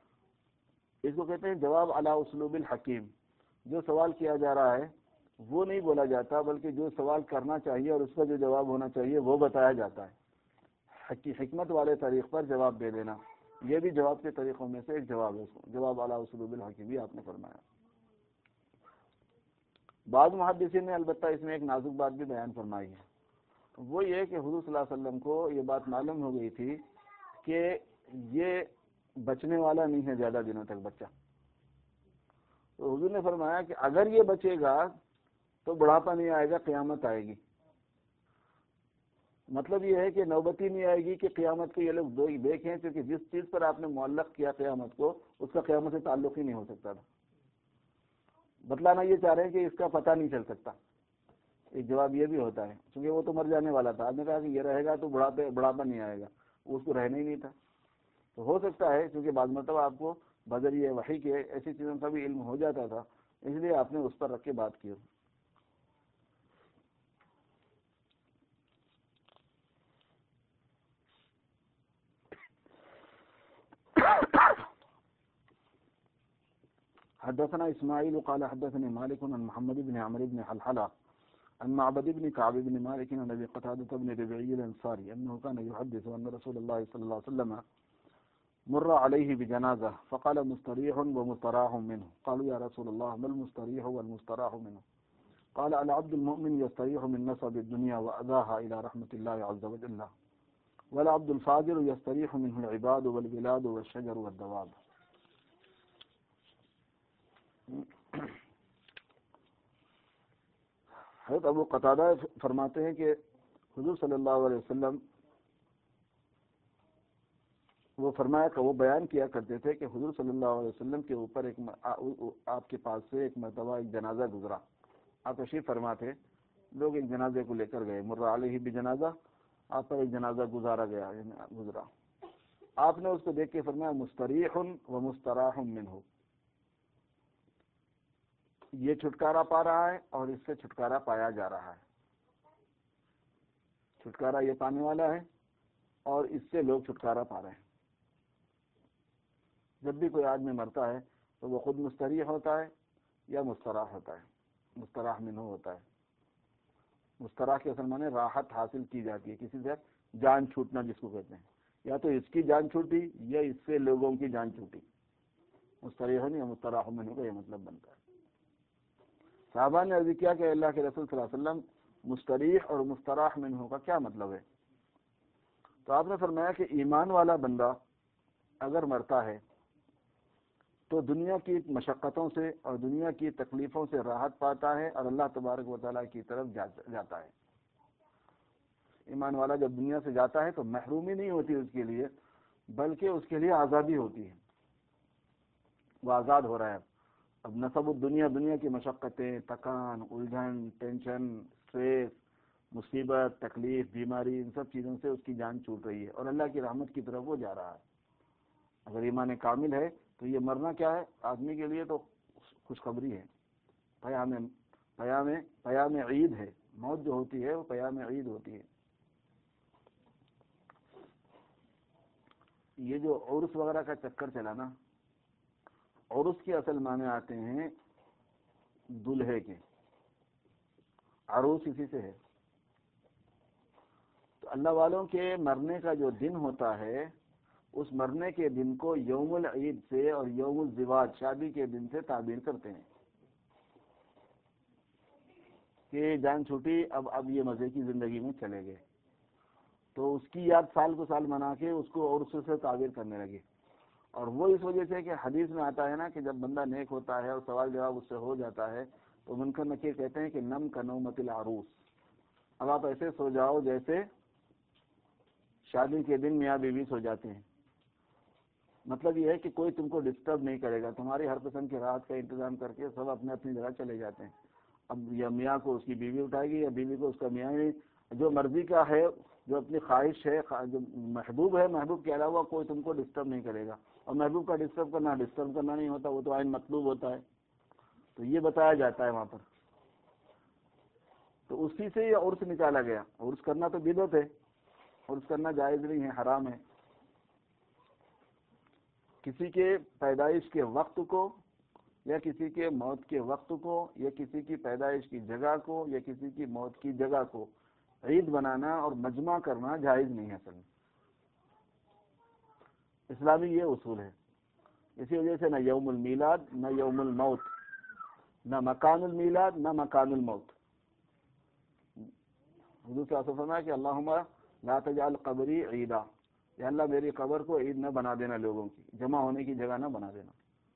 اس کو کہتے ہیں جواب علی اسلوب الحکیم، جو سوال کیا جا رہا ہے وہ نہیں بولا جاتا، بلکہ جو سوال کرنا چاہیے اور اس کا جو جواب ہونا چاہیے وہ بتایا جاتا ہے، حکمت والے طریق پر جواب دے دینا، یہ بھی جواب کے طریقوں میں سے ایک جواب ہے، جواب علی اسلوب الحکیم بھی آپ نے فرمایا۔ بعض محدثین نے البتہ اس میں ایک نازک بات بھی بیان فرمائی ہے، وہ یہ کہ حضور صلی اللہ علیہ وسلم کو یہ بات معلوم ہو گئی تھی کہ یہ بچنے والا نہیں ہے زیادہ دنوں تک بچہ. تو حضور نے فرمایا کہ اگر یہ بچے گا تو بڑھاپا نہیں آئے گا، قیامت آئے گی. مطلب یہ ہے کہ نوبتی نہیں آئے گی کہ قیامت کو یہ لوگ دیکھیں، کیونکہ جس چیز پر آپ نے معلق کیا قیامت کو، اس کا قیامت سے تعلق ہی نہیں ہو سکتا تھا. بتلانا یہ چاہ رہے ہیں کہ اس کا پتہ نہیں چل سکتا. ایک جواب یہ بھی ہوتا ہے کیونکہ وہ تو مر جانے والا تھا. آپ نے کہا کہ یہ رہے گا تو بڑھاپے بڑھاپا نہیں آئے گا، اس کو رہنا ہی نہیں تھا. تو ہو سکتا ہے کیونکہ بعض مرتبہ آپ کو بذریعہ وحی کے ایسی چیزوں کا بھی علم ہو جاتا تھا، اس لیے آپ نے اس پر رکھ کے بات کی. حدثنا اسماعیل قال حدثني مالك عن محمد بن عمرو بن حلحلة عن معبد بن كعب بن مالك عن ابي قتادة بن ربيعي الانصاري انه كان يحدث ان رسول الله صلى الله عليه وسلم مر عليه بجنازة فقال مستريح ومستراح منه. قالوا يا رسول الله ما المستريح والمستراح منه؟ قال العبد المؤمن يستريح من نصب الدنيا وأذاها إلى رحمة الله عز وجل، والعبد الفاجر يستريح منه العباد والبلاد والشجر والدواب. حضرت ابو قتادہ فرماتے ہیں کہ حضور صلی اللہ علیہ وسلم وہ فرمایا کہ وہ بیان کیا کرتے تھے کہ حضور صلی اللہ علیہ وسلم کے اوپر ایک آپ کے پاس سے ایک مرتبہ ایک جنازہ گزرا. آپ تشریف فرما تھے، لوگ ایک جنازے کو لے کر گئے. مر علیہ بجنازہ، آپ پر ایک جنازہ گزارا گیا گزرا. آپ نے اس کو دیکھ کے فرمایا مستریح و مستراح منہ، یہ چھٹکارا پا رہا ہے اور اس سے چھٹکارا پایا جا رہا ہے. چھٹکارا یہ پانے والا ہے اور اس سے لوگ چھٹکارا پا رہے ہیں. جب بھی کوئی آدمی مرتا ہے تو وہ خود مستریح ہوتا ہے یا مستراح ہوتا ہے. مستراح منہ ہوتا ہے. مستراح کے اصل معنی راحت حاصل کی جاتی ہے، کسی سے جان چھوٹنا جس کو کہتے ہیں، یا تو اس کی جان چھوٹی یا اس سے لوگوں کی جان چھوٹی. مستریح یا مستراح منہ کا یہ مطلب بنتا ہے. صحابہ نے عرض کیا کہ اللہ کے رسول صلی اللہ علیہ وسلم مستریح اور مستراح منہ کا کیا مطلب ہے؟ تو آپ نے فرمایا کہ ایمان والا بندہ اگر مرتا ہے تو دنیا کی مشقتوں سے اور دنیا کی تکلیفوں سے راحت پاتا ہے اور اللہ تبارک و تعالیٰ کی طرف جاتا ہے. ایمان والا جب دنیا سے جاتا ہے تو محرومی نہیں ہوتی اس کے لیے، بلکہ اس کے لیے آزادی ہوتی ہے. وہ آزاد ہو رہا ہے. اب نصب الدنیا، دنیا کی مشقتیں، تکان، الجھن، ٹینشن، اسٹریس، مصیبت، تکلیف، بیماری، ان سب چیزوں سے اس کی جان چھوٹ رہی ہے اور اللہ کی رحمت کی طرف وہ جا رہا ہے. اگر ایمان کامل ہے تو یہ مرنا کیا ہے آدمی کے لیے تو خوشخبری ہے. پیام پیام پیام عید ہے. موت جو ہوتی ہے وہ پیام عید ہوتی ہے. یہ جو عرس وغیرہ کا چکر چلا نا، عرس کے اصل معنی آتے ہیں دلہے کے، عروس اسی سے ہے. تو اللہ والوں کے مرنے کا جو دن ہوتا ہے اس مرنے کے دن کو یوم العید سے اور یوم الزواج، شادی کے دن سے تعبیر کرتے ہیں کہ جان چھوٹی، اب اب یہ مزے کی زندگی میں چلے گئے. تو اس کی یاد سال کو سال منا کے اس کو عرس سے تعبیر کرنے لگے. اور وہ اس وجہ سے کہ حدیث میں آتا ہے نا کہ جب بندہ نیک ہوتا ہے اور سوال جواب اس سے ہو جاتا ہے تو منکر نکیر کہتے ہیں کہ نم کا نومت العروس، اب آپ ایسے سو جاؤ جیسے شادی کے دن میاں بیوی سو جاتے ہیں. مطلب یہ ہے کہ کوئی تم کو ڈسٹرب نہیں کرے گا، تمہاری ہر قسم کی راحت کا انتظام کر کے سب اپنے اپنی جگہ چلے جاتے ہیں. اب یا میاں کو اس کی بیوی اٹھائے گی یا بیوی کو اس کا میاں، جو مرضی کا ہے، جو اپنی خواہش ہے، جو محبوب ہے، محبوب کے علاوہ کوئی تم کو ڈسٹرب نہیں کرے گا. اور محبوب کا ڈسٹرب کرنا ڈسٹرب کرنا نہیں ہوتا، وہ تو عین مطلوب ہوتا ہے. تو یہ بتایا جاتا ہے وہاں پر. تو اسی سے یہ عرس نکالا گیا. عرس کرنا تو بدعت ہے، عرس کرنا جائز نہیں ہے، حرام ہے. کسی کے پیدائش کے وقت کو یا کسی کے موت کے وقت کو یا کسی کی پیدائش کی جگہ کو یا کسی کی موت کی جگہ کو عید بنانا اور مجمع کرنا جائز نہیں ہے. اصل میں اسلامی یہ اصول ہے. اسی وجہ سے نہ یوم المیلاد، نہ یوم الموت، نہ مکان المیلاد، نہ مکان الموت. حضور صلی اللہ علیہ وسلم کہ اللہم لا تجعل قبری عیدا، یا اللہ میری قبر کو عید نہ بنا دینا، لوگوں کی جمع ہونے کی جگہ نہ بنا دینا.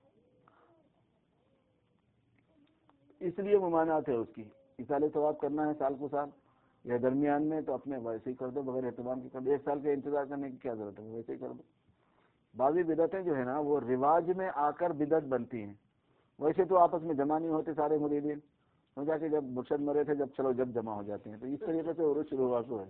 اس لیے ممانعت ہے اس کی. اصالہ ثواب کرنا ہے سال کو سال یا درمیان میں تو اپنے ویسے ہی کر دو، بغیر اہتمام کے کر دو. ایک سال کا انتظار کرنے کی کیا ضرورت ہے، ویسے ہی کر دو. بعضی بدعتیں جو ہے نا وہ رواج میں آ کر بدعت بنتی ہیں. ویسے تو آپس میں جمع نہیں ہوتے سارے مریدین، ہو جا کے جب مرشد مرے تھے جب چلو جب جمع ہو جاتے ہیں. تو اس طریقے سے عروج شروع ہوا تو ہے.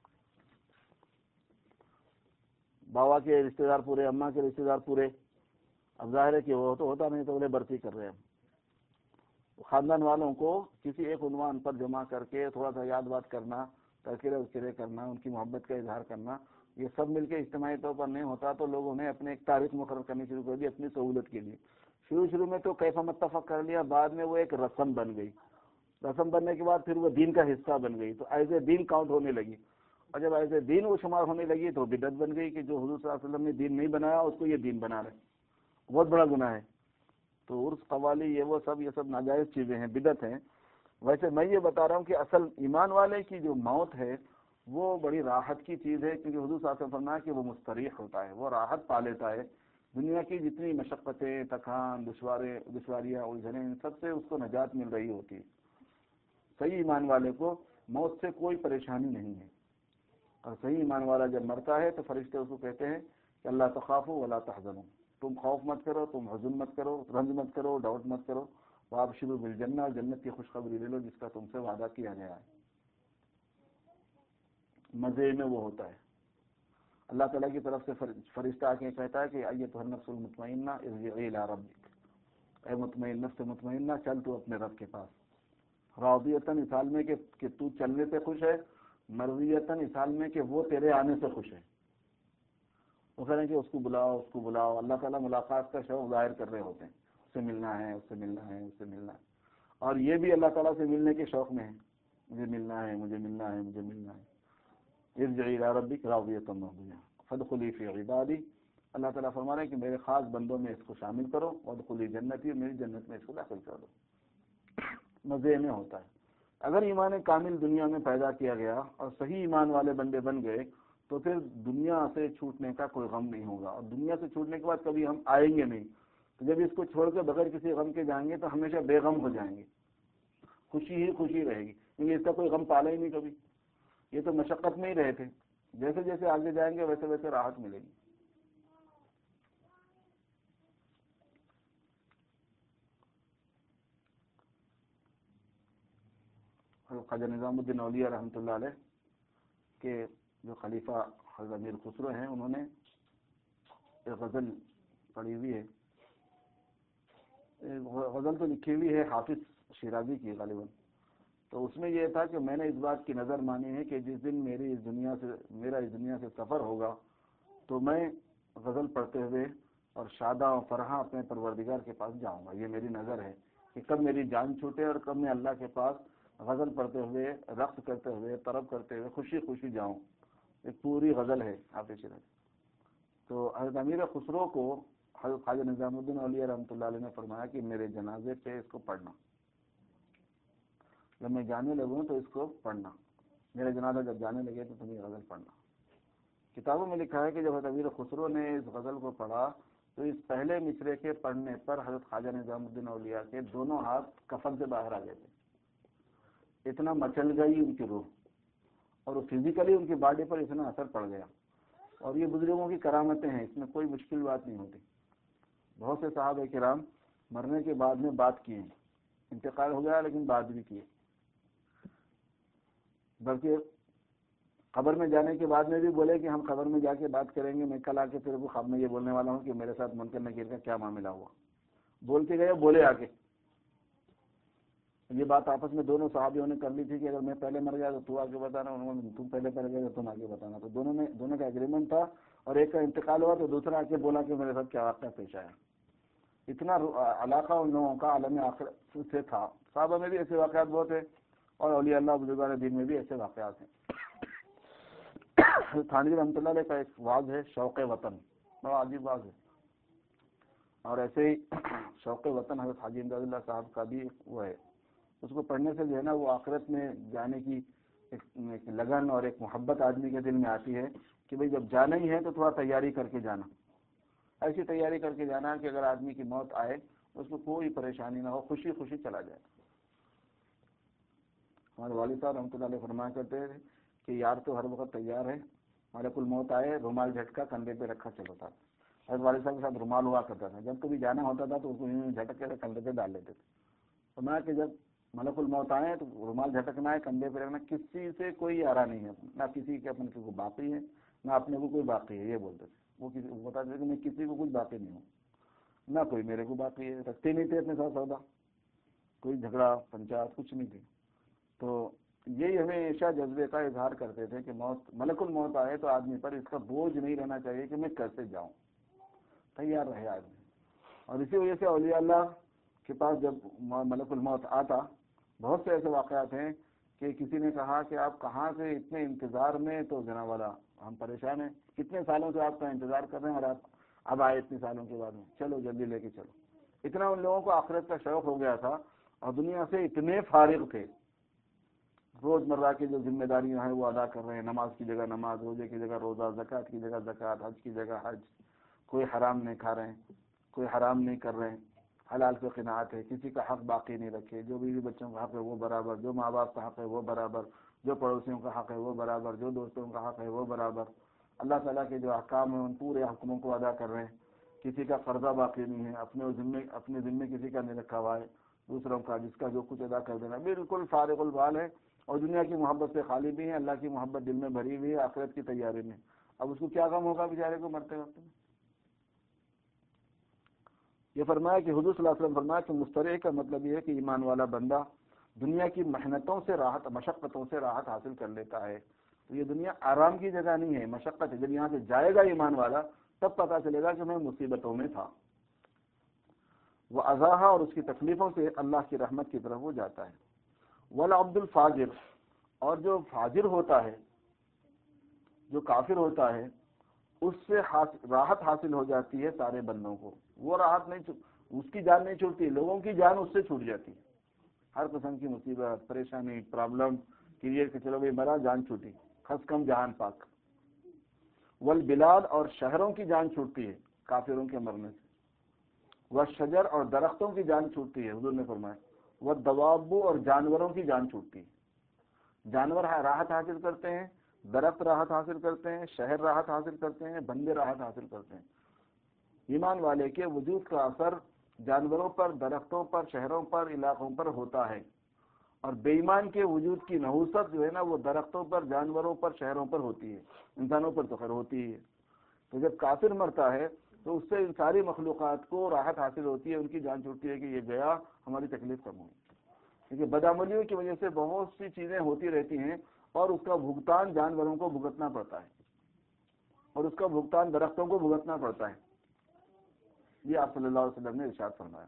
باوا کے رشتے دار پورے، اماں کے رشتے دار پورے. اب ظاہر ہے کہ وہ تو ہوتا نہیں تو انہیں برسی کر رہے ہیں. خاندان والوں کو کسی ایک عنوان پر جمع کر کے تھوڑا سا یاد بات کرنا، تذکرے اذکرے کرنا، ان کی محبت کا اظہار کرنا، یہ سب مل کے اجتماعی طور پر نہیں ہوتا. تو لوگوں نے اپنے ایک تاریخ مقرر کرنی شروع کر دی اپنی سہولت کے لیے. شروع شروع میں تو کیفا متفق کر لیا، بعد میں وہ ایک رسم بن گئی. رسم بننے کے بعد پھر وہ دین کا حصہ بن گئی، تو ایز اے دین کاؤنٹ ہونے لگی. اور جب ایز اے دین وہ شمار ہونے لگی تو بدعت بن گئی کہ جو حضور صلی اللہ علیہ وسلم نے دین نہیں بنایا اس کو یہ دین بنا رہے. بہت بڑا گناہ ہے. تو عرس قوالی یہ وہ سب یہ سب ناجائز چیزیں ہیں، بدعت ہیں. ویسے میں یہ بتا رہا ہوں کہ اصل ایمان والے کی جو موت ہے وہ بڑی راحت کی چیز ہے، کیونکہ حضور صلی اللہ علیہ وسلم فرمایا کہ وہ مستریح ہوتا ہے، وہ راحت پا لیتا ہے. دنیا کی جتنی مشقتیں، تکان، دشواریں دشواریاں الجھنیں، ان سب سے اس کو نجات مل رہی ہوتی ہے. صحیح ایمان والے کو موت سے کوئی پریشانی نہیں ہے. اور صحیح ایمان والا جب مرتا ہے تو فرشتے اس کو کہتے ہیں کہ اللہ تخافوا ولا تحزنوا، تم خوف مت کرو، تم حزن مت کرو، رنج مت کرو، ڈاؤٹ مت کرو. وابشروا بالجنہ، جنت کی خوشخبری لے لو جس کا تم سے وعدہ کیا گیا ہے. مزے میں وہ ہوتا ہے. اللہ تعالیٰ کی طرف سے فرشتہ آ کے کہتا ہے کہ ایتھا النفس المطمئنہ ارجعی الی ربک، اے مطمئن نفس مطمئنہ چل تو اپنے رب کے پاس. راضیتاً اس حال میں کہ کہ تو چلنے سے خوش ہے، مرضیتاً اس حال میں کہ وہ تیرے آنے سے خوش ہے. وہ کہہ رہے ہیں کہ اس کو بلاؤ، اس کو بلاؤ. اللہ تعالیٰ ملاقات کا شوق ظاہر کر رہے ہوتے ہیں، اس سے ملنا ہے، اس سے ملنا ہے، اس سے ملنا ہے. اور یہ بھی اللہ تعالیٰ سے ملنے کے شوق میں ہے، مجھے ملنا ہے، مجھے ملنا ہے، مجھے ملنا ہے. ارجعی الی ربک راضیۃ مرضیہ فادخلی فی عبادی. اللہ تعالیٰ فرما رہے ہیں کہ میرے خاص بندوں میں اس کو شامل کرو، وادخلی جنتی، میری جنت میں اس کو داخل کر دو. مزے میں ہوتا ہے. اگر ایمان کامل دنیا میں پیدا کیا گیا اور صحیح ایمان والے بندے بن گئے تو پھر دنیا سے چھوٹنے کا کوئی غم نہیں ہوگا. اور دنیا سے چھوٹنے کے بعد کبھی ہم آئیں گے نہیں. تو جب اس کو چھوڑ کے بغیر کسی غم کے جائیں گے تو ہمیشہ بے غم ہو جائیں گے. خوشی ہی خوشی رہے گی، کیونکہ اس کا کوئی غم پالا ہی نہیں کبھی. یہ تو مشقت میں ہی رہے تھے. جیسے جیسے آگے جائیں گے ویسے ویسے راحت ملے گی. خواجہ نظام الدین اولیاء رحمۃ اللہ علیہ کے جو خلیفہ حضرت امیر خسرو ہیں، انہوں نے ایک غزل پڑھی ہوئی ہے. غزل تو لکھی ہوئی ہے حافظ شیرازی کی غالباً. تو اس میں یہ تھا کہ میں نے اس بات کی نظر مانی ہے کہ جس دن میری اس دنیا سے میرا اس دنیا سے سفر ہوگا تو میں غزل پڑھتے ہوئے اور شاداں و فرحاں اپنے پروردگار کے پاس جاؤں گا. یہ میری نظر ہے کہ کب میری جان چھوٹے اور کب میں اللہ کے پاس غزل پڑھتے ہوئے، رقص کرتے ہوئے، طرب کرتے ہوئے خوشی خوشی جاؤں. ایک پوری غزل ہے حافظ شیرازی. تو حضرت امیر خسرو کو حضرت خواجہ نظام الدین اولیاء رحمۃ اللہ علیہ نے فرمایا کہ میرے جنازے پہ اس کو پڑھنا، جب میں جانے لگوں تو اس کو پڑھنا، میرا جنازہ جب جانے لگے تو تم یہ غزل پڑھنا. کتابوں میں لکھا ہے کہ جب حضرت امیر خسرو نے اس غزل کو پڑھا تو اس پہلے مصرے کے پڑھنے پر حضرت خواجہ نظام الدین اولیاء کے دونوں ہاتھ کفن سے باہر آ گئے تھے. اتنا مچل گئی ان کی روح اور فزیکلی ان کی باڈی پر اتنا اثر پڑ گیا. اور یہ بزرگوں کی کرامتیں ہیں، اس میں کوئی مشکل بات نہیں ہوتی. بہت سے صحابہ کرام مرنے کے بعد میں بات کیے ہیں، انتقال ہو گیا لیکن بات بھی کیے. بلکہ قبر میں جانے کے بعد میں بھی بولے کہ ہم قبر میں جا کے بات کریں گے، میں کل آ کے پھر وہ خواب میں یہ بولنے والا ہوں کہ میرے ساتھ منکر نکیر کا کیا معاملہ ہوا. بول کے گئے، بولے آ کے. یہ بات آپس میں دونوں صحابیوں نے کر لی تھی کہ اگر میں پہلے مر گیا تو تو آگے بتانا، انہوں نے تم پہلے مر گئے تو تم آگے بتانا. تو دونوں نے دونوں کا ایگریمنٹ تھا اور ایک کا انتقال ہوا تو دوسرا آ کے بولا کہ میرے ساتھ کیا واقعہ پیش آیا. اتنا علاقہ ان لوگوں کا عالم آخرت سے تھا. صحابہ میں بھی ایسے واقعات بہت ہیں اور اولیاء اللہ بزرگان دین میں بھی ایسے واقعات ہیں. تھانوی رحمۃ اللہ علیہ کا ایک واز ہے شوق وطن، بڑا عجیب واز ہے. اور ایسے ہی شوق وطن حضرت حاجی امداد اللہ صاحب کا بھی وہ ہے. اس کو پڑھنے سے جو ہے نا وہ آخرت میں جانے کی ایک لگن اور ایک محبت آدمی کے دل میں آتی ہے کہ بھئی جب جانا ہی ہے تو تھوڑا تیاری کر کے جانا، ایسی تیاری کر کے جانا کہ اگر آدمی کی موت آئے اس کو کوئی پریشانی نہ ہو، خوشی خوشی چلا جائے۔ ہمارے والد صاحب رحمۃ اللہ علیہ فرمایا کرتے تھے کہ یار تو ہر وقت تیار ہے، ملک الموت آئے رومال جھٹکا کندھے پہ رکھا چلو تھا۔ حضرت والد صاحب کے ساتھ رومال ہوا کرتا تھا، جب کبھی جانا ہوتا تھا تو اس کو جھٹک کے کندھے پہ ڈال لیتے تھے۔ فرمایا کہ جب ملک الموت آئے تو رومال جھٹکنا ہے، کندھے پہ رکھنا، کسی سے کوئی آرا نہیں ہے، نہ کسی کے اپنے کو باقی ہے نہ اپنے کو کوئی باقی ہے، یہ بولتے تھے وہ کسی کو بتا دیتے کہ میں کسی کو کچھ باقی نہیں ہوں، نہ کوئی میرے کو باقی ہے، رکھتے نہیں تھے اپنے ساتھ سودا، کوئی جھگڑا پنچایت کچھ نہیں تھی۔ تو یہی ہمیشہ جذبے کا اظہار کرتے تھے کہ موت ملک الموت آئے تو آدمی پر اس کا بوجھ نہیں رہنا چاہیے کہ میں کیسے جاؤں، تیار رہے آدمی۔ اور اسی وجہ سے اولیاء اللہ کے پاس جب ملک الموت آتا، بہت سے ایسے واقعات ہیں کہ کسی نے کہا کہ آپ کہاں سے اتنے انتظار میں، تو جناب والا ہم پریشان ہیں، کتنے سالوں سے آپ کا انتظار کر رہے ہیں اور آپ اب آئے اتنے سالوں کے بعد میں، چلو جلدی لے کے چلو۔ اتنا ان لوگوں کو آخرت کا شوق ہو گیا تھا اور دنیا سے اتنے فارغ تھے، روز مرہ کی جو ذمہ داریاں ہیں وہ ادا کر رہے ہیں، نماز کی جگہ نماز، روزے کی جگہ روزہ، زکوٰۃ کی جگہ زکوٰۃ، حج کی جگہ حج، کوئی حرام نہیں کھا رہے ہیں، کوئی حرام نہیں کر رہے ہیں، حلال پہ قناعت ہے، کسی کا حق باقی نہیں رکھے، جو بیوی بچوں کا حق ہے وہ برابر، جو ماں باپ کا حق ہے وہ برابر، جو پڑوسیوں کا حق ہے وہ برابر، جو دوستوں کا حق ہے وہ برابر، اللہ تعالیٰ کے جو احکام ہیں ان پورے حکموں کو ادا کر رہے ہیں، کسی کا قرضہ باقی نہیں ہے، اپنے ذمے اپنے ذمے کسی کا نہیں رکھا ہوا ہے، دوسروں کا جس کا جو کچھ ادا کر دینا، بالکل فارغ البال ہے، اور دنیا کی محبت سے خالی بھی ہے، اللہ کی محبت دل میں بھری ہوئی ہے، آخرت کی تیاری میں۔ اب اس کو کیا غم ہوگا بیچارے کو مرتے وقت میں؟ یہ فرمایا کہ حضور صلی اللہ علیہ وسلم فرمایا کہ مستریح کا مطلب یہ ہے کہ ایمان والا بندہ دنیا کی محنتوں سے راحت، مشقتوں سے راحت حاصل کر لیتا ہے۔ تو یہ دنیا آرام کی جگہ نہیں ہے، مشقت ہے۔ جب یہاں سے جائے گا ایمان والا تب پتہ چلے گا کہ میں مصیبتوں میں تھا۔ وہ ازاحا اور اس کی تکلیفوں سے اللہ کی رحمت کی طرف وہ جاتا ہے۔ والعبد الفاجر، اور جو فاجر ہوتا ہے، جو کافر ہوتا ہے، اس سے راحت حاصل ہو جاتی ہے سارے بندوں کو، وہ راحت نہیں، اس کی جان نہیں چھوٹتی، لوگوں کی جان اس سے چھوٹ جاتی ہے۔ ہر قسم کی مصیبت، پریشانی، پرابلم کلیئر کہ چلو بھائی مرا، جان چھوٹی، خس کم جہان پاک۔ والبلاد، اور شہروں کی جان چھوٹتی ہے کافروں کے مرنے سے۔ والشجر، اور درختوں کی جان چھوٹتی ہے، حضور نے فرمایا۔ والدواب، اور جانوروں کی جان چھوٹتی ہے۔ جانور راحت حاصل کرتے ہیں، درخت راحت حاصل کرتے ہیں، شہر راحت حاصل کرتے ہیں، بندے راحت حاصل کرتے ہیں۔ ایمان والے کے وجود کا اثر جانوروں پر، درختوں پر، شہروں پر، علاقوں پر ہوتا ہے، اور بے ایمان کے وجود کی نحوست جو ہے نا وہ درختوں پر، جانوروں پر، شہروں پر ہوتی ہے، انسانوں پر تو خیر ہوتی ہے۔ تو جب کافر مرتا ہے تو اس سے ان ساری مخلوقات کو راحت حاصل ہوتی ہے، ان کی جان چھوٹتی ہے کہ یہ گیا، ہماری تکلیف کم ہوئی۔ کیونکہ بدعملیوں کی وجہ سے بہت سی چیزیں ہوتی رہتی ہیں اور اس کا بھگتان جانوروں کو بھگتنا پڑتا ہے، اور اس کا بھگتان درختوں کو بھگتنا پڑتا ہے۔ یہ آپ صلی اللہ علیہ وسلم نے ارشاد فرمایا۔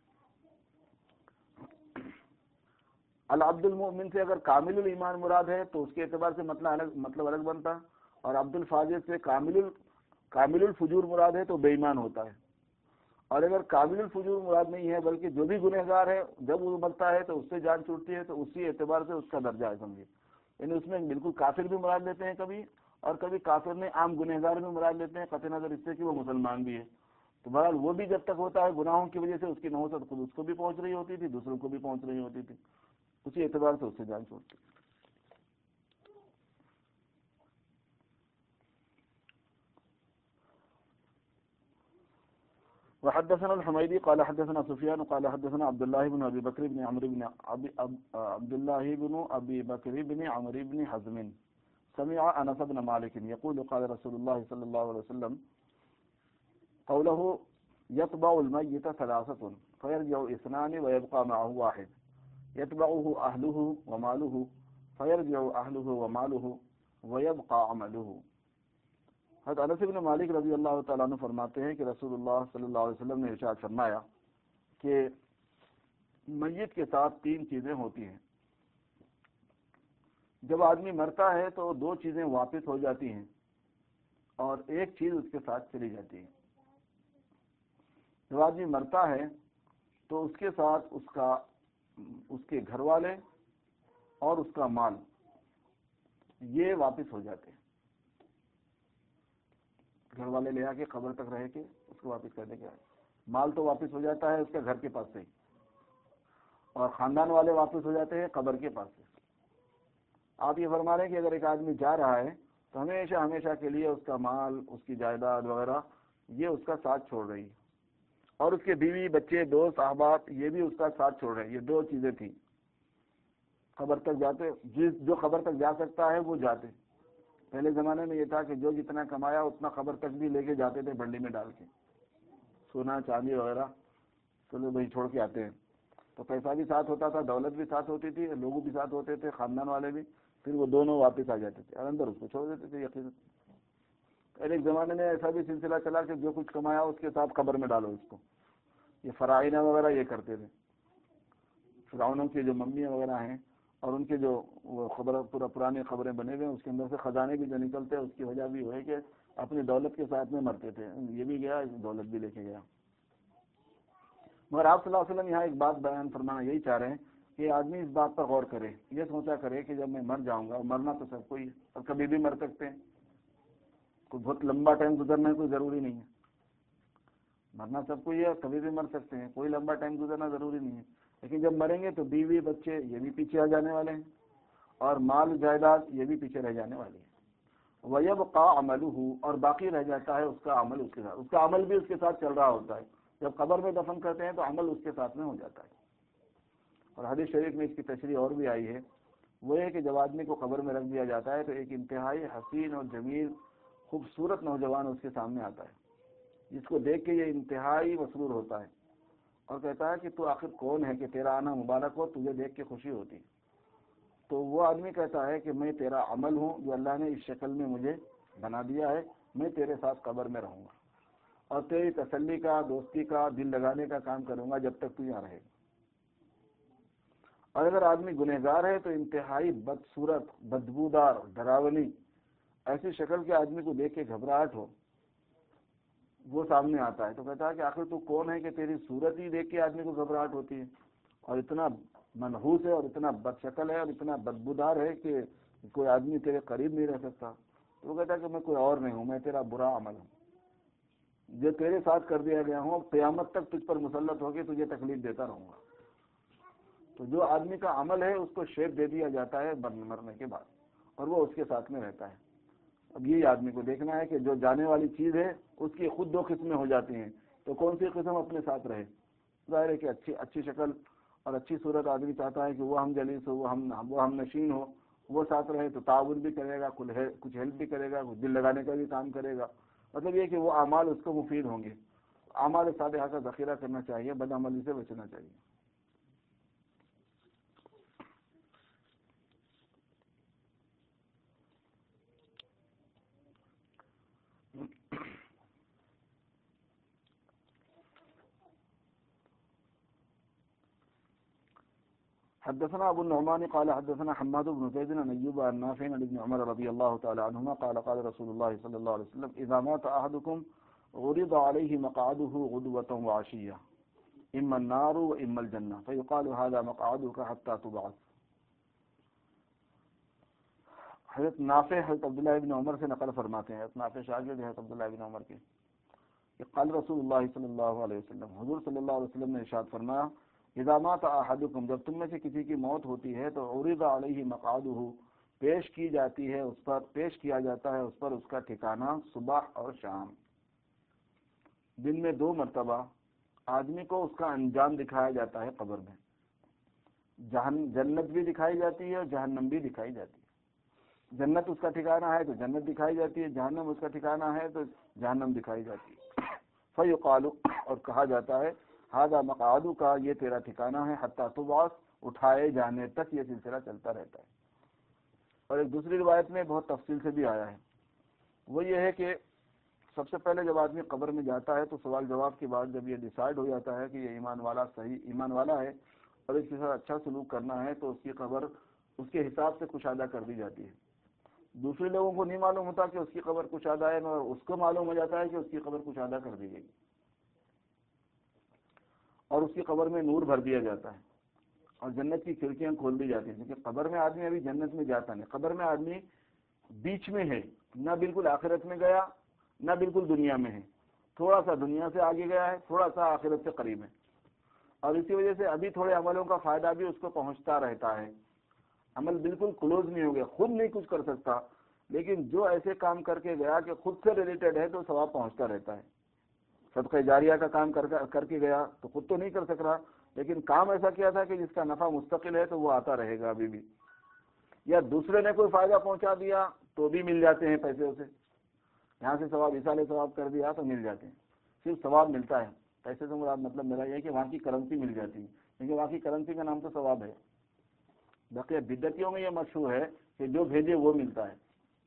العبد المؤمن سے اگر کامل الایمان مراد ہے تو اس کے اعتبار سے مطلب الگ مطلب الگ بنتا، اور عبد الفاجر سے کامل ال کامل الفجور مراد ہے تو بے ایمان ہوتا ہے۔ اور اگر کامل الفجور مراد نہیں ہے بلکہ جو بھی گنہگار ہے جب وہ مرتا ہے تو اس سے جان چھوٹتی ہے، تو اسی اعتبار سے اس کا درجہ ہے، سمجھے۔ یعنی اس میں بالکل کافر بھی مراد لیتے ہیں کبھی، اور کبھی کافر میں عام گنہگار بھی مراد لیتے ہیں، قطع نظر اس سے کہ وہ مسلمان بھی ہے۔ تو بہرحال وہ بھی جب تک ہوتا ہے گناہوں کی وجہ سے اس کی نحوست خود اس کو بھی پہنچ رہی ہوتی تھی، دوسروں کو بھی پہنچ رہی ہوتی تھی، اسی اعتبار سے اس سے جان چھوڑتی۔ وحدثنا الحميدي قال حدثنا سفيان قال حدثنا عبد الله بن ابي بكر بن عمرو بن عبد الله بن ابي بكر بن عمرو بن حزم سمع انس بن مالك يقول قال رسول الله صلى الله عليه وسلم قوله يتبع الميت ثلاثة فيرجع اثنان ويبقى معه واحد يتبعه اهله وماله فيرجع اهله وماله ويبقى عمله۔ حضرت انس بن مالک رضی اللہ تعالیٰ عنہ فرماتے ہیں کہ رسول اللہ صلی اللہ علیہ وسلم نے ارشاد فرمایا کہ میت کے ساتھ تین چیزیں ہوتی ہیں۔ جب آدمی مرتا ہے تو دو چیزیں واپس ہو جاتی ہیں اور ایک چیز اس کے ساتھ چلی جاتی ہے۔ جب آدمی مرتا ہے تو اس کے ساتھ اس کا اس کے گھر والے اور اس کا مال یہ واپس ہو جاتے ہیں۔ گھر والے لے آ کے قبر تک رہ کے اس کو واپس کر دے کے آئے. مال تو واپس ہو جاتا ہے اس کے گھر کے پاس سے ہی, اور خاندان والے واپس ہو جاتے ہیں قبر کے پاس سے. آپ یہ فرما رہے ہیں کہ اگر ایک آدمی جا رہا ہے تو ہمیشہ ہمیشہ کے لیے اس کا مال, اس کی جائیداد وغیرہ یہ اس کا ساتھ چھوڑ رہی ہے, اور اس کے بیوی بچے دوست احباب یہ بھی اس کا ساتھ چھوڑ رہے ہیں. یہ دو چیزیں تھیں. قبر تک جاتے, جس جو قبر تک جا سکتا ہے وہ جاتے. پہلے زمانے میں یہ تھا کہ جو جتنا کمایا اتنا قبر تک بھی لے کے جاتے تھے بنڈی میں ڈال کے, سونا چاندی وغیرہ چلو وہی چھوڑ کے آتے ہیں. تو پیسہ بھی ساتھ ہوتا تھا, دولت بھی ساتھ ہوتی تھی, لوگوں بھی ساتھ ہوتے تھے, خاندان والے بھی. پھر وہ دونوں واپس آ جاتے تھے اور اندر اس کو چھوڑ دیتے تھے. یقین پہلے ایک زمانے میں ایسا بھی سلسلہ چلا کہ جو کچھ کمایا اس کے ساتھ قبر میں ڈالو اس کو. یہ فرائض وغیرہ یہ کرتے تھے. فرعونوں کی جو ممیاں وغیرہ ہیں اور ان کے جو وہ خبر پورا پرانے خبریں بنے ہوئے ہیں اس کے اندر سے خزانے بھی جو نکلتے ہیں اس کی وجہ بھی ہے کہ اپنی دولت کے ساتھ میں مرتے تھے. یہ بھی گیا, دولت بھی لے کے گیا. مگر آپ صلی اللہ علیہ وسلم یہاں ایک بات بیان فرمانا یہی چاہ رہے ہیں کہ آدمی اس بات پر غور کرے, یہ سوچا کرے کہ جب میں مر جاؤں گا, مرنا تو سب کو ہی اور کبھی بھی مر سکتے ہیں, کوئی بہت لمبا ٹائم گزرنا کوئی ضروری نہیں ہے. مرنا سب کو ہی ہے, کبھی بھی مر سکتے ہیں, کوئی لمبا ٹائم گزرنا ضروری نہیں ہے. لیکن جب مریں گے تو بیوی بچے یہ بھی پیچھے آ جانے والے ہیں, اور مال جائیداد یہ بھی پیچھے رہ جانے والی ہے. وَيَبْقَى عَمَلُهُ, اور باقی رہ جاتا ہے اس کا عمل, اس کے ساتھ اس کا عمل بھی اس کے ساتھ چل رہا ہوتا ہے. جب قبر میں دفن کرتے ہیں تو عمل اس کے ساتھ میں ہو جاتا ہے. اور حدیث شریف میں اس کی تشریح اور بھی آئی ہے, وہ ہے کہ جب آدمی کو قبر میں رکھ دیا جاتا ہے تو ایک انتہائی حسین اور جمیل خوبصورت نوجوان اس کے سامنے آتا ہے, جس کو دیکھ کے یہ انتہائی مسرور ہوتا ہے اور کہتا ہے کہ تو آخر کون ہے کہ تیرا آنا مبارک ہو, تجھے دیکھ کے خوشی ہوتی. تو وہ آدمی کہتا ہے کہ میں تیرا عمل ہوں جو اللہ نے اس شکل میں مجھے بنا دیا ہے, میں تیرے ساتھ قبر میں رہوں گا اور تیری تسلی کا, دوستی کا, دل لگانے کا کام کروں گا جب تک تو یہاں رہے گا. اور اگر آدمی گنہگار ہے تو انتہائی بدصورت, بدبودار, ڈراونی ایسی شکل کے آدمی کو دیکھ کے گھبراہٹ ہو, وہ سامنے آتا ہے تو کہتا ہے کہ آخر تو کون ہے کہ تیری صورت ہی دیکھ کے آدمی کو گھبراہٹ ہوتی ہے, اور اتنا منحوس ہے اور اتنا بد شکل ہے اور اتنا بدبودار ہے کہ کوئی آدمی تیرے قریب نہیں رہ سکتا. تو وہ کہتا ہے کہ میں کوئی اور نہیں ہوں, میں تیرا برا عمل ہوں جو تیرے ساتھ کر دیا گیا ہوں, قیامت تک تجھ پر مسلط ہو کے تجھے تکلیف دیتا رہوں گا. تو جو آدمی کا عمل ہے اس کو شیپ دے دیا جاتا ہے مرنے کے بعد, اور وہ اس کے ساتھ میں رہتا ہے. اب یہی آدمی کو دیکھنا ہے کہ جو جانے والی چیز ہے اس کی خود دو قسمیں ہو جاتی ہیں, تو کون سی قسم اپنے ساتھ رہے. ظاہر ہے کہ اچھی اچھی شکل اور اچھی صورت آدمی چاہتا ہے کہ وہ ہم جلیس ہو, وہ ہم وہ ہم نشین ہو, وہ ساتھ رہے تو تعاون بھی کرے گا, کچھ ہیلپ بھی کرے گا, کچھ دل لگانے کا بھی کام کرے گا. مطلب یہ کہ وہ اعمال اس کو مفید ہوں گے. اعمال صالحہ کا ذخیرہ کرنا چاہیے, بد عملی سے بچنا چاہیے. حدثنا ابو النعمان قال حدثنا حماد بن زيد عن ايوب عن نافع عن ابن عمر رضي الله تعالى عنهما قال قال رسول الله صلى الله عليه وسلم اذا مات احدكم عرض عليه مقعده غدوة وعشية اما النار واما الجنة فيقال هذا مقعدك حتى تبعث. حضرت نافع حضرت عبداللہ ابن عمر سے نقل فرماتے ہیں, حضرت نافع شاگرد حضرت عبداللہ ابن عمر کے, کہ قال رسول اللہ صلی اللہ علیہ وسلم, حضور صلی اللہ علیہ وسلم نے ارشاد فرمایا اذا مات احدکم, جب تم میں سے کسی کی موت ہوتی ہے تو عرض علیہ مقعدہ, پیش کی جاتی ہے اس پر, پیش کیا جاتا ہے اس پر اس کا ٹھکانہ صبح اور شام. دن میں دو مرتبہ آدمی کو اس کا انجام دکھایا جاتا ہے قبر میں. جہن جنت بھی دکھائی جاتی ہے اور جہنم بھی دکھائی جاتی ہے. جنت اس کا ٹھکانہ ہے تو جنت دکھائی جاتی ہے, جہنم اس کا ٹھکانہ ہے تو جہنم دکھائی جاتی ہے. فیقال, اور کہا جاتا ہے ھذا مقعدک, کا یہ تیرا ٹھکانہ ہے, حتی تبعث, اٹھائے جانے تک یہ سلسلہ چلتا رہتا ہے. اور ایک دوسری روایت میں بہت تفصیل سے بھی آیا ہے, وہ یہ ہے کہ سب سے پہلے جب آدمی قبر میں جاتا ہے تو سوال جواب کے بعد جب یہ ڈیسائیڈ ہو جاتا ہے کہ یہ ایمان والا صحیح ایمان والا ہے اور اس کے ساتھ اچھا سلوک کرنا ہے, تو اس کی قبر اس کے حساب سے کشادہ کر دی جاتی ہے. دوسرے لوگوں کو نہیں معلوم ہوتا کہ اس کی قبر کشادہ ہے, مگر اس کو معلوم ہو جاتا ہے کہ اس کی قبر کشادہ کر دی گئی, اور اس کی قبر میں نور بھر دیا جاتا ہے اور جنت کی کھڑکیاں کھول دی جاتی ہیں. کیونکہ قبر میں آدمی ابھی جنت میں جاتا نہیں, قبر میں آدمی بیچ میں ہے, نہ بالکل آخرت میں گیا نہ بالکل دنیا میں ہے، تھوڑا سا دنیا سے آگے گیا ہے، تھوڑا سا آخرت سے قریب ہے، اور اسی وجہ سے ابھی تھوڑے عملوں کا فائدہ بھی اس کو پہنچتا رہتا ہے. عمل بالکل کلوز نہیں ہو گیا، خود نہیں کچھ کر سکتا، لیکن جو ایسے کام کر کے گیا کہ خود سے ریلیٹڈ ہے تو ثواب پہنچتا رہتا ہے. صدقہ جاریہ کا کام کر کر کے گیا تو خود تو نہیں کر سک رہا، لیکن کام ایسا کیا تھا کہ جس کا نفع مستقل ہے تو وہ آتا رہے گا ابھی بھی. یا دوسرے نے کوئی فائدہ پہنچا دیا تو بھی مل جاتے ہیں پیسے اسے، یہاں سے ثواب ایسالے ثواب کر دیا تو مل جاتے ہیں، صرف ثواب ملتا ہے. پیسے سے مراد مطلب میرا یہ ہے کہ وہاں کی کرنسی مل جاتی ہے، کیونکہ وہاں کی کرنسی کا نام تو ثواب ہے. بقیہ بدعتیوں میں یہ مشہور ہے کہ جو بھیجے وہ ملتا ہے.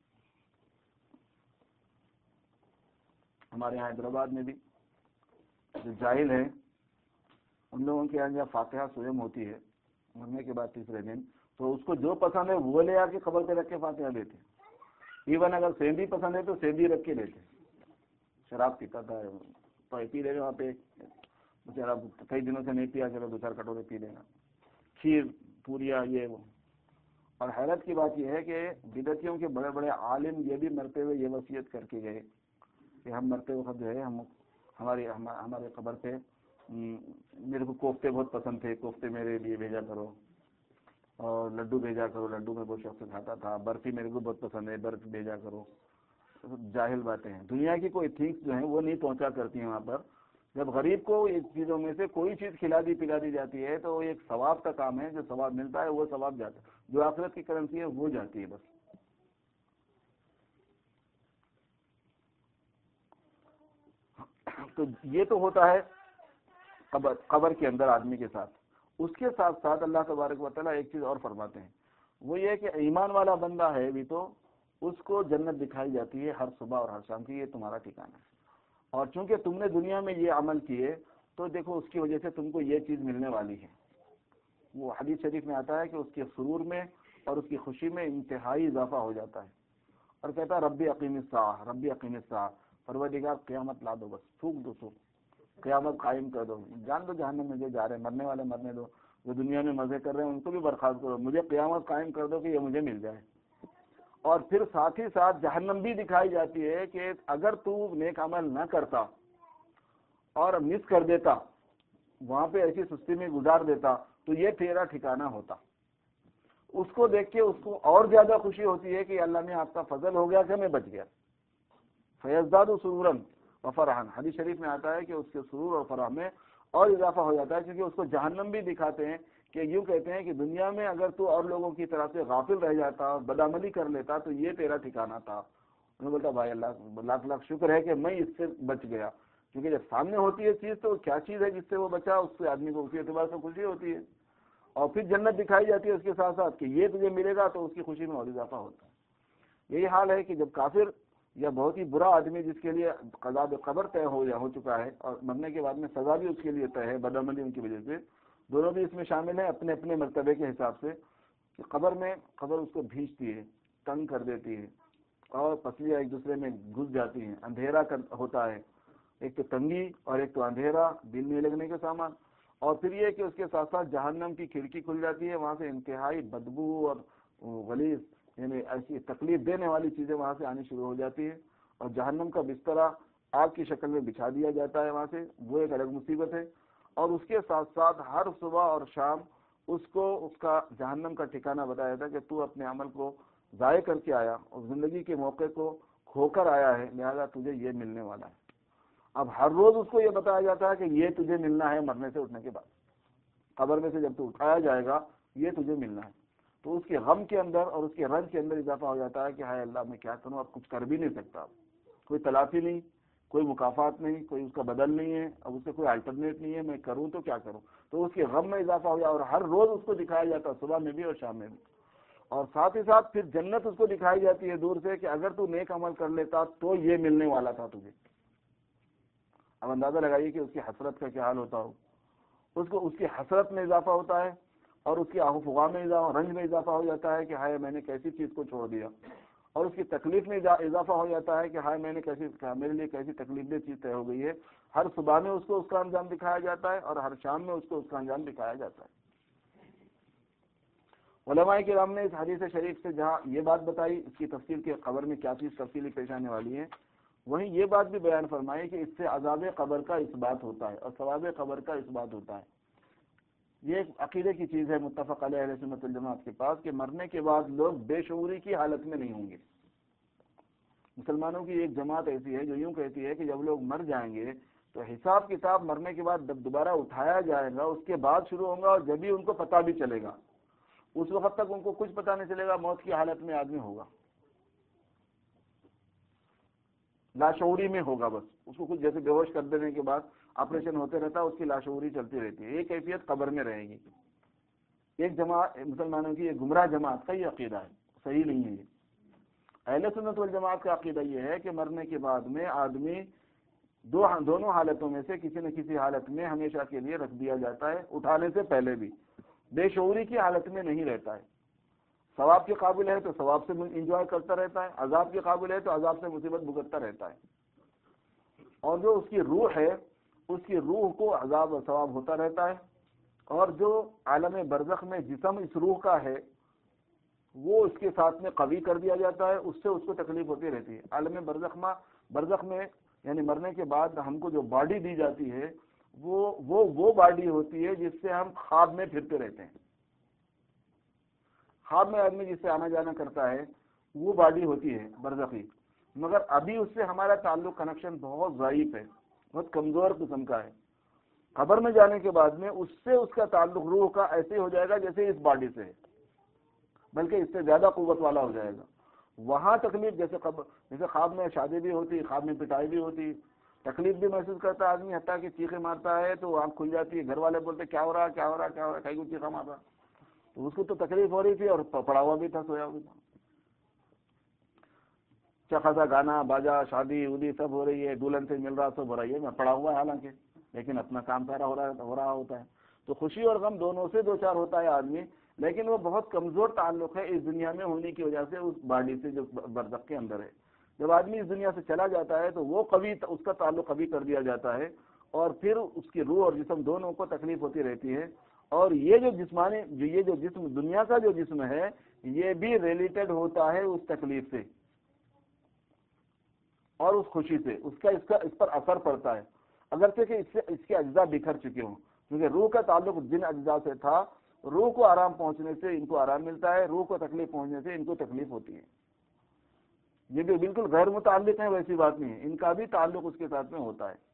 ہمارے یہاں حیدرآباد میں بھی جو جاہل ہیں ان لوگوں کے یہاں جب فاتحہ سوئم ہوتی ہے مرنے کے بعد تیسرے دن، تو اس کو جو پسند ہے وہ لے آ کے قبر پہ رکھ کے فاتحہ دیتے. ایون اگر سیندی پسند ہے تو سیندی رکھ کے دیتے. شراب پیتا تھا تو پی لے گا وہاں پہ، بیچارہ کئی دنوں سے نہیں پیا، چلو دو چار کٹورے پی لینا، کھیر پوریا یہ وہ. اور حیرت کی بات یہ ہے کہ بدعتیوں کے بڑے بڑے عالم یہ بھی مرتے ہوئے یہ وصیت کر کے گئے کہ ہم مرتے وقت جو ہے ہم ہماری ہمارے قبر پہ میرے کو کوفتے بہت پسند تھے، کوفتے میرے لیے بھیجا کرو، اور لڈو بھیجا کرو، لڈو میں وہ شخص کھاتا تھا، برفی میرے کو بہت پسند ہے، برف بھیجا کرو. جاہل باتیں ہیں، دنیا کی کوئی تھنگس جو ہیں وہ نہیں پہنچا کرتی ہیں وہاں پر. جب غریب کو اس چیزوں میں سے کوئی چیز کھلا دی پلا دی جاتی ہے تو ایک ثواب کا کام ہے، جو ثواب ملتا ہے وہ ثواب جاتا ہے، جو آخرت کی کرنسی ہے وہ جاتی ہے بس. تو یہ تو ہوتا ہے قبر قبر کے اندر آدمی کے ساتھ. اس کے ساتھ ساتھ اللہ تبارک و تعالیٰ ایک چیز اور فرماتے ہیں، وہ یہ کہ ایمان والا بندہ ہے بھی تو اس کو جنت دکھائی جاتی ہے ہر صبح اور ہر شام کی، یہ تمہارا ٹھکانہ ہے. اور چونکہ تم نے دنیا میں یہ عمل کیے تو دیکھو اس کی وجہ سے تم کو یہ چیز ملنے والی ہے. وہ حدیث شریف میں آتا ہے کہ اس کے سرور میں اور اس کی خوشی میں انتہائی اضافہ ہو جاتا ہے، اور کہتا ہے ربی اقیم الساعہ، ربی اقیم الساعہ، پروردگار قیامت لا دو، بس تھوک دو، سو قیامت قائم کر دو، جان دو جہنم میں جو جا رہے ہیں، مرنے والے مرنے دو، جو دنیا میں مزے کر رہے ہیں ان کو بھی برخاست کرو، مجھے قیامت قائم کر دو کہ یہ مجھے مل جائے. اور پھر ساتھ ہی ساتھ جہنم بھی دکھائی جاتی ہے کہ اگر تو نیک عمل نہ کرتا اور مس کر دیتا، وہاں پہ ایسی سستی میں گزار دیتا تو یہ تیرا ٹھکانہ ہوتا. اس کو دیکھ کے اس کو اور زیادہ خوشی ہوتی ہے کہ اللہ نے آپ کا فضل ہو گیا کہ میں بچ گیا. فیزداد سرورا وفرحا، حدیث شریف میں آتا ہے کہ اس کے سرور اور فرح میں اور اضافہ ہو جاتا ہے، کیونکہ اس کو جہنم بھی دکھاتے ہیں کہ یوں کہتے ہیں کہ دنیا میں اگر تو اور لوگوں کی طرح سے غافل رہ جاتا اور بدعملی کر لیتا تو یہ تیرا ٹھکانہ تھا. انہوں نے بولتا بھائی اللہ لاکھ لاکھ شکر ہے کہ میں اس سے بچ گیا، کیونکہ جب سامنے ہوتی ہے چیز تو کیا چیز ہے جس سے وہ بچا، اس سے آدمی کو اسی اعتبار سے خوشی ہوتی ہے. اور پھر جنت دکھائی جاتی ہے اس کے ساتھ ساتھ کہ یہ تجھے ملے گا تو اس کی خوشی میں اور اضافہ ہوتا ہے. یہی حال ہے کہ جب کافر یا بہت ہی برا آدمی جس کے لیے عذاب قبر طے ہو یا ہو چکا ہے اور مرنے کے بعد میں سزا بھی اس کے لیے طے ہے بدعملی ان کی وجہ سے، دونوں بھی اس میں شامل ہیں اپنے اپنے مرتبے کے حساب سے، کہ قبر میں قبر اس کو بھینچتی ہے، تنگ کر دیتی ہے، اور پسلیاں ایک دوسرے میں گھس جاتی ہیں، اندھیرا ہوتا ہے، ایک تو تنگی اور ایک تو اندھیرا، دل میں لگنے کے سامان. اور پھر یہ کہ اس کے ساتھ ساتھ جہنم کی کھڑکی کھل جاتی ہے، وہاں سے انتہائی بدبو اور غلیظ یعنی ایسی تکلیف دینے والی چیزیں وہاں سے آنی شروع ہو جاتی ہیں، اور جہنم کا بسترا آگ کی شکل میں بچھا دیا جاتا ہے وہاں سے، وہ ایک الگ مصیبت ہے. اور اس کے ساتھ ساتھ ہر صبح اور شام اس کو اس کا جہنم کا ٹھکانہ بتایا جاتا ہے کہ تو اپنے عمل کو ضائع کر کے آیا اور زندگی کے موقع کو کھو کر آیا ہے، لہذا تجھے یہ ملنے والا ہے. اب ہر روز اس کو یہ بتایا جاتا ہے کہ یہ تجھے ملنا ہے مرنے سے اٹھنے کے بعد، قبر میں سے جب تو اٹھایا جائے گا یہ تجھے ملنا ہے. تو اس کے غم کے اندر اور اس کے رنج کے اندر اضافہ ہو جاتا ہے کہ ہائے اللہ میں کیا کروں، اب کچھ کر بھی نہیں سکتا، کوئی تلافی نہیں، کوئی مکافات نہیں، کوئی اس کا بدل نہیں ہے، اب اس سے کوئی الٹرنیٹ نہیں ہے، میں کروں تو کیا کروں. تو اس کے غم میں اضافہ ہو جائے، اور ہر روز اس کو دکھایا جاتا ہے صبح میں بھی اور شام میں بھی. اور ساتھ ہی ساتھ پھر جنت اس کو دکھائی جاتی ہے دور سے کہ اگر تو نیک عمل کر لیتا تو یہ ملنے والا تھا تجھے. اب اندازہ لگائیے کہ اس کی حسرت کا کیا حال ہوتا ہو. اس کو اس کی حسرت میں اضافہ ہوتا ہے اور اس کی آہ و فغاں میں اضافہ، رنج میں اضافہ ہو جاتا ہے کہ ہائے میں نے کیسی چیز کو چھوڑ دیا. اور اس کی تکلیف میں اضافہ ہو جاتا ہے کہ ہائے میں نے کیسی میرے لیے کیسی تکلیف دہ چیز طے ہو گئی ہے. ہر صبح میں اس کو اس کا انجام دکھایا جاتا ہے اور ہر شام میں اس کو اس کا انجام دکھایا جاتا ہے. علماء کرام نے اس حدیث شریف سے جہاں یہ بات بتائی، اس کی تفصیل کے قبر میں کیا چیز تفصیلی پیش آنے والی ہے، وہیں یہ بات بھی بیان فرمائی کہ اس سے عذاب قبر کا اثبات ہوتا ہے اور ثواب قبر کا اثبات ہوتا ہے۔ یہ ایک عقیدے کی چیز ہے متفق علیہ اہل سنت والجماعت کے پاس کہ مرنے کے بعد لوگ بے شعوری کی حالت میں نہیں ہوں گے۔ مسلمانوں کی ایک جماعت ایسی ہے جو یوں کہتی ہے کہ جب لوگ مر جائیں گے تو حساب کتاب مرنے کے بعد جب دوبارہ اٹھایا جائے گا اس کے بعد شروع ہوگا، اور جب بھی ان کو پتہ بھی چلے گا، اس وقت تک ان کو کچھ پتہ نہیں چلے گا، موت کی حالت میں آدمی ہوگا، لاشعوری میں ہوگا، بس اس کو کچھ جیسے بے ہوش کر دینے کے بعد آپریشن ہوتے رہتا ہے، اس کی لاشعوری چلتی رہتی ہے۔ یہ کیفیت قبر میں رہے گی۔ ایک جماعت مسلمانوں کی ایک گمراہ جماعت کا یہ عقیدہ ہے، صحیح نہیں ہے یہ۔ اہل سنت والجماعت کا عقیدہ یہ ہے کہ مرنے کے بعد میں آدمی دو دونوں حالتوں میں سے کسی نہ کسی حالت میں ہمیشہ کے لیے رکھ دیا جاتا ہے، اٹھانے سے پہلے بھی بے شعوری کی حالت میں نہیں رہتا ہے۔ ثواب کے قابل ہے تو ثواب سے انجوائے کرتا رہتا ہے، عذاب کے قابل ہے تو عذاب سے مصیبت بھگتتا رہتا ہے، اور جو اس کی روح ہے اس کی روح کو عذاب و ثواب ہوتا رہتا ہے، اور جو عالم برزخ میں جسم اس روح کا ہے وہ اس کے ساتھ میں قوی کر دیا جاتا ہے، اس سے اس کو تکلیف ہوتی رہتی ہے۔ عالم برزخ میں برزخ میں یعنی مرنے کے بعد ہم کو جو باڈی دی جاتی ہے وہ وہ وہ باڈی ہوتی ہے جس سے ہم خواب میں پھرتے رہتے ہیں۔ خواب میں آدمی جس سے آنا جانا کرتا ہے وہ باڈی ہوتی ہے برزخی، مگر ابھی اس سے ہمارا تعلق کنیکشن بہت ضعیف ہے، بہت کمزور قسم کا ہے۔ قبر میں جانے کے بعد میں اس سے اس کا تعلق روح کا ایسے ہو جائے گا جیسے اس باڈی سے ہے، بلکہ اس سے زیادہ قوت والا ہو جائے گا۔ وہاں تکلیف جیسے قبر جیسے خواب میں شادی بھی ہوتی، خواب میں پٹائی بھی ہوتی، تکلیف بھی محسوس کرتا آدمی، حتیٰ کہ چیخیں مارتا ہے تو آنکھ کھل جاتی ہے، گھر والے بولتے کیا ہو رہا کیا ہو رہا کیا ہو رہا کہیں کو چیخا مار رہا، تو اس کو تو تکلیف ہو رہی تھی اور پڑا ہوا بھی تھا، سویا بھی تھا۔ اچھا خاصا گانا باجا شادی ودی سب ہو رہی ہے، دلہن سے مل رہا سب ہو رہا ہے، میں پڑا ہوا ہے حالانکہ، لیکن اپنا کام سارا ہو رہا ہو رہا ہوتا ہے۔ تو خوشی اور غم دونوں سے دو چار ہوتا ہے آدمی، لیکن وہ بہت کمزور تعلق ہے اس دنیا میں ہونے کی وجہ سے اس باڈی سے جو برزخ کے اندر ہے۔ جب آدمی اس دنیا سے چلا جاتا ہے تو وہ قوی اس کا تعلق قوی کر دیا جاتا ہے، اور پھر اس کی روح اور جسم دونوں کو تکلیف ہوتی رہتی ہے، اور یہ جو جسمانی جو یہ جو جسم دنیا کا جو جسم ہے یہ بھی ریلیٹڈ ہوتا ہے اس تکلیف سے اور اس خوشی سے، اس کا اس کا اس پر اثر پڑتا ہے، اگرچہ کہ اس سے اس کے اجزاء بکھر چکے ہوں، کیونکہ روح کا تعلق جن اجزاء سے تھا، روح کو آرام پہنچنے سے ان کو آرام ملتا ہے، روح کو تکلیف پہنچنے سے ان کو تکلیف ہوتی ہے۔ یہ بھی بالکل غیر متعلق ہیں، ویسی بات نہیں ہے، ان کا بھی تعلق اس کے ساتھ میں ہوتا ہے۔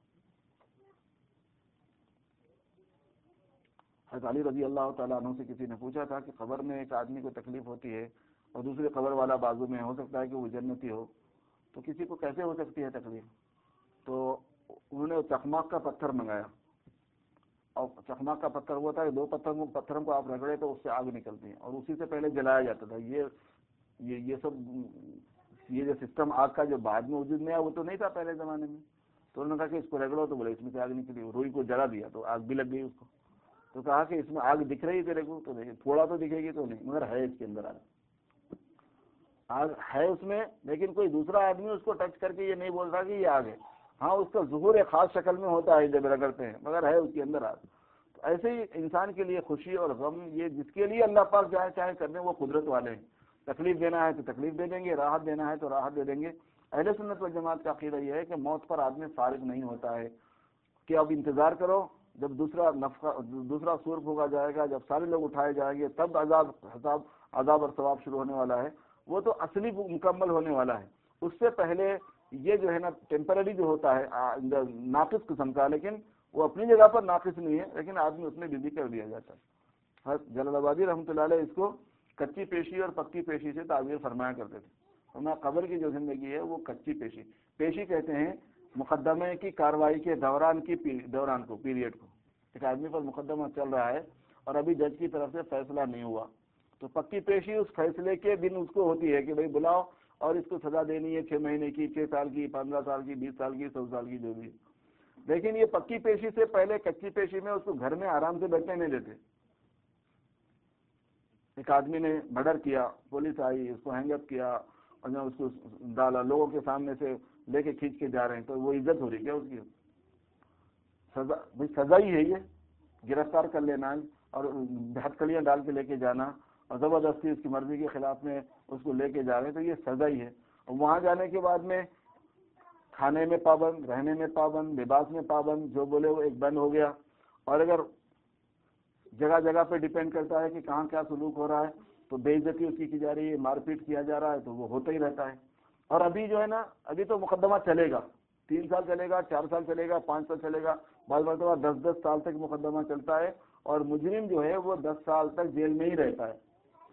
حضرت علی رضی اللہ تعالیٰ عنہ سے کسی نے پوچھا تھا کہ قبر میں ایک آدمی کو تکلیف ہوتی ہے اور دوسری قبر والا بازو میں، ہو سکتا ہے کہ وہ جنتی ہو، تو کسی کو کیسے ہو سکتی ہے تکلیف؟ تو انہوں نے چخماق کا پتھر منگایا، اور چخماق کا پتھر وہ تھا کہ دو پتھروں پتھروں کو آپ رگڑے تو اس سے آگ نکلتی ہے، اور اسی سے پہلے جلایا جاتا تھا۔ یہ یہ یہ سب یہ جو سسٹم آگ کا جو بعد میں وجود میں آیا وہ تو نہیں تھا پہلے زمانے میں۔ تو انہوں نے کہا کہ اس کو رگڑو، تو بولے اس میں سے آگ نکلی، روئی کو جلا دیا تو آگ بھی لگ گئی اس کو۔ تو کہا کہ اس میں آگ دکھ رہی تیرے کو؟ تو دیکھیں تھوڑا تو دکھے گی تو نہیں، مگر ہے اس کے اندر آگ آگ ہے اس میں، لیکن کوئی دوسرا آدمی اس کو ٹچ کر کے یہ نہیں بول رہا کہ یہ آگ ہے، ہاں اس کا ظہور ایک خاص شکل میں ہوتا ہے جب رگڑتے ہیں، مگر ہے اس کے اندر آگ۔ تو ایسے ہی انسان کے لیے خوشی اور غم، یہ جس کے لیے اللہ پاک چاہے چاہے کر دیں وہ قدرت والے ہیں، تکلیف دینا ہے تو تکلیف دے دیں گے، راحت دینا ہے تو راحت دے دیں گے۔ اہل سنت والجماعت کا عقیدہ یہ ہے کہ موت پر آدمی فارغ نہیں ہوتا ہے کہ اب انتظار کرو جب دوسرا نفخہ دوسرا سور پھونکا جائے گا، جب سارے لوگ اٹھائے جائیں گے تب عذاب حساب عذاب اور ثواب شروع ہونے والا ہے، وہ تو اصلی مکمل ہونے والا ہے۔ اس سے پہلے یہ جو ہے نا ٹیمپرری جو ہوتا ہے ناقص قسم کا، لیکن وہ اپنی جگہ پر ناقص نہیں ہے، لیکن آدمی اس میں بزی کر دیا جاتا ہے۔ جلال آبادی رحمۃ اللہ علیہ اس کو کچی پیشی اور پکی پیشی سے تعبیر فرمایا کرتے تھے۔ ہمیں قبر کی جو زندگی ہے وہ کچی پیشی پیشی کہتے ہیں مقدمے کی کارروائی کے دوران کی دوران کو پیریڈ کو، ایک آدمی پر مقدمہ چل رہا ہے اور ابھی جج کی طرف سے فیصلہ نہیں ہوا، تو پکی پیشی اس فیصلے کے دن اس کو ہوتی ہے کہ بھئی بلاؤ اور اس کو سزا دینی ہے، چھ مہینے کی، چھ سال کی، پندرہ سال کی، بیس سال کی، سو سال کی، جو بھی۔ لیکن یہ پکی پیشی سے پہلے کچی پیشی میں اس کو گھر میں آرام سے بیٹھنے نہیں دیتے۔ ایک آدمی نے مرڈر کیا، پولیس آئی، اس کو ہینگ اپ کیا اور اس کو ڈالا، لوگوں کے سامنے سے لے کے کھینچ کے جا رہے ہیں، تو وہ عزت ہو رہی کیا اس کی؟ سزا بھائی سزا ہی ہے، یہ گرفتار کر لینا اور ہتھکڑیاں ڈال کے لے کے جانا اور زبردستی اس کی مرضی کے خلاف میں اس کو لے کے جا رہے ہیں، تو یہ سزا ہی ہے۔ اور وہاں جانے کے بعد میں کھانے میں پابند، رہنے میں پابند، لباس میں پابند، جو بولے وہ ایک بند ہو گیا. اور اگر جگہ جگہ پہ ڈیپینڈ کرتا ہے کہ کہاں کیا سلوک ہو رہا ہے، تو بے عزتی اس کی کی جا رہی ہے، مار پیٹ کیا جا رہا ہے، تو وہ ہوتا ہی رہتا ہے. اور ابھی جو ہے نا، ابھی تو مقدمہ چلے گا، تین سال چلے گا، چار سال چلے گا، پانچ سال چلے گا، بعض مرتبہ دس دس سال تک مقدمہ چلتا ہے، اور مجرم جو ہے وہ دس سال تک جیل میں ہی رہتا ہے،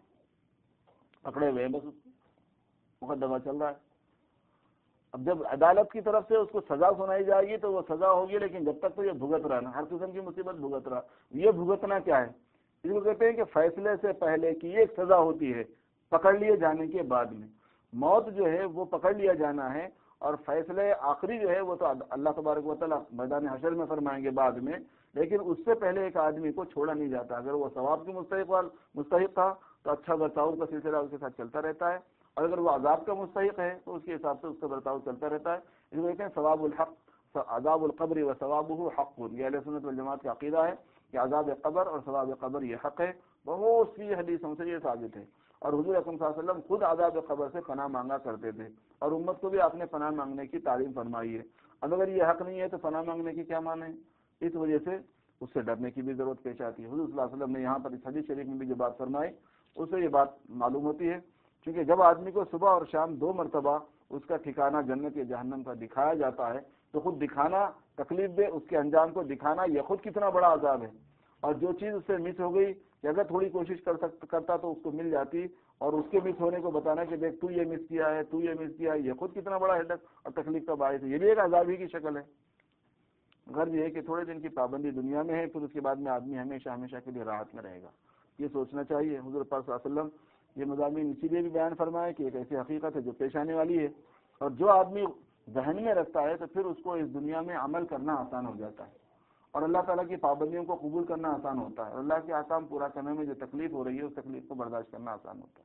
پکڑے ہوئے ہیں، بس مقدمہ چل رہا ہے. اب جب عدالت کی طرف سے اس کو سزا سنائی جائے گی تو وہ سزا ہوگی، لیکن جب تک تو یہ بھگت رہا نا، ہر قسم کی مصیبت بھگت رہا. یہ بھگتنا کیا ہے؟ اس کو کہتے ہیں کہ فیصلے سے پہلے کی ایک سزا ہوتی ہے پکڑ لیے جانے کے بعد میں. موت جو ہے وہ پکڑ لیا جانا ہے، اور فیصلے آخری جو ہے وہ تو اللہ تبارک و تعالیٰ میدان حشر میں فرمائیں گے بعد میں. لیکن اس سے پہلے ایک آدمی کو چھوڑا نہیں جاتا. اگر وہ ثواب کی مستحق مستحق تھا تو اچھا برتاؤ کا سلسلہ اس کے ساتھ چلتا رہتا ہے، اور اگر وہ عذاب کا مستحق ہے تو اس کے حساب سے اس کا برتاؤ چلتا رہتا ہے. اس کو کہتے ہیں ثواب الحق، عذاب القبر و ثوابہ حق. یہ اہل سنت والجماعت کا عقیدہ ہے کہ عذاب قبر اور ثواب قبر یہ حق ہے. بہت سی حدیثوں سے یہ ثابت ہے. اور حضور اکرم صلی اللہ علیہ وسلم خود عذاب قبر سے پناہ مانگا کرتے تھے، اور امت کو بھی آپ نے پناہ مانگنے کی تعلیم فرمائی ہے. اب اگر یہ حق نہیں ہے تو پناہ مانگنے کی کیا معنی ہے؟ اس وجہ سے اس سے ڈرنے کی بھی ضرورت پیش آتی ہے. حضور صلی اللہ علیہ وسلم نے یہاں پر اس حدیث شریف میں بھی جو بات فرمائی اس سے یہ بات معلوم ہوتی ہے. کیونکہ جب آدمی کو صبح اور شام دو مرتبہ اس کا ٹھکانہ جنت یا جہنم کا دکھایا جاتا ہے تو خود دکھانا تکلیف دے، اس کے انجام کو دکھانا یہ خود کتنا بڑا عذاب ہے. اور جو چیز اس سے مس ہو گئی کہ اگر تھوڑی کوشش کر سکتا کرتا تو اس کو مل جاتی، اور اس کے مس ہونے کو بتانا کہ دیکھ تو یہ مس کیا ہے، تو یہ مس کیا ہے، یہ خود کتنا بڑا ہیڈک اور تکلیف کا باعث ہے. یہ بھی ایک عذاب ہی کی شکل ہے. غرض یہ ہے کہ تھوڑے دن کی پابندی دنیا میں ہے، پھر اس کے بعد میں آدمی ہمیشہ ہمیشہ کے لیے راحت میں رہے گا. یہ سوچنا چاہیے. حضور پاک صلی اللہ علیہ وسلم یہ مضامین اسی لیے بھی بیان فرمائے کہ ایک ایسی حقیقت ہے جو پیش آنے والی ہے، اور جو آدمی ذہن میں رکھتا ہے تو پھر اس کو اس دنیا میں عمل کرنا آسان ہو جاتا ہے، اور اللہ تعالیٰ کی پابندیوں کو قبول کرنا آسان ہوتا ہے، اور اللہ کے احکام پورا کرنے میں جو تکلیف ہو رہی ہے اس تکلیف کو برداشت کرنا آسان ہوتا ہے.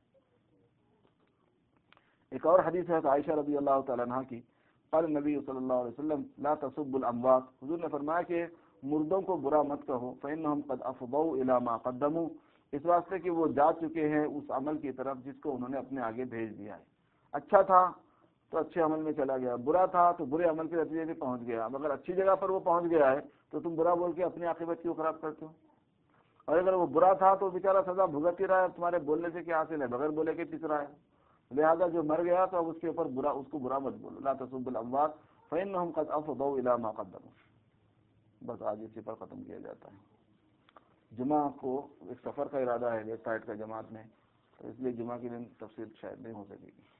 ایک اور حدیث ہے عائشہ رضی اللہ تعالیٰ عنہ کی، قال نبی صلی اللہ علیہ وسلم لا تسبوا الاموات. حضور نے فرمایا کہ مردوں کو برا مت کہو، فإنهم قد افضوا الى ما قدموا، اس واسطے کہ وہ جا چکے ہیں اس عمل کی طرف جس کو انہوں نے اپنے آگے بھیج دیا ہے. اچھا تھا تو اچھے عمل میں چلا گیا، برا تھا تو برے عمل کے نتیجے میں پہنچ گیا. اب اگر اچھی جگہ پر وہ پہنچ گیا ہے تو تم برا بول کے اپنی عاقبت کیوں خراب کرتے ہو؟ اور اگر وہ برا تھا تو بیچارہ سزا بھگت ہی رہا ہے، تمہارے بولنے سے کیا حاصل ہے؟ بغیر بولے کے پس رہا ہے. لہذا جو مر گیا تو اب اس کے اوپر برا اس کو برا مت بولو. لا تسبوا الاموات فإنهم قد افضوا الى ما قدموا. بس آج اسی پر ختم کیا جاتا ہے. جمعہ کو ایک سفر کا ارادہ ہے ویب سائٹ کا جماعت میں، تو اس لیے جمعہ کے دن تفصیل شاید نہیں ہو سکے گی.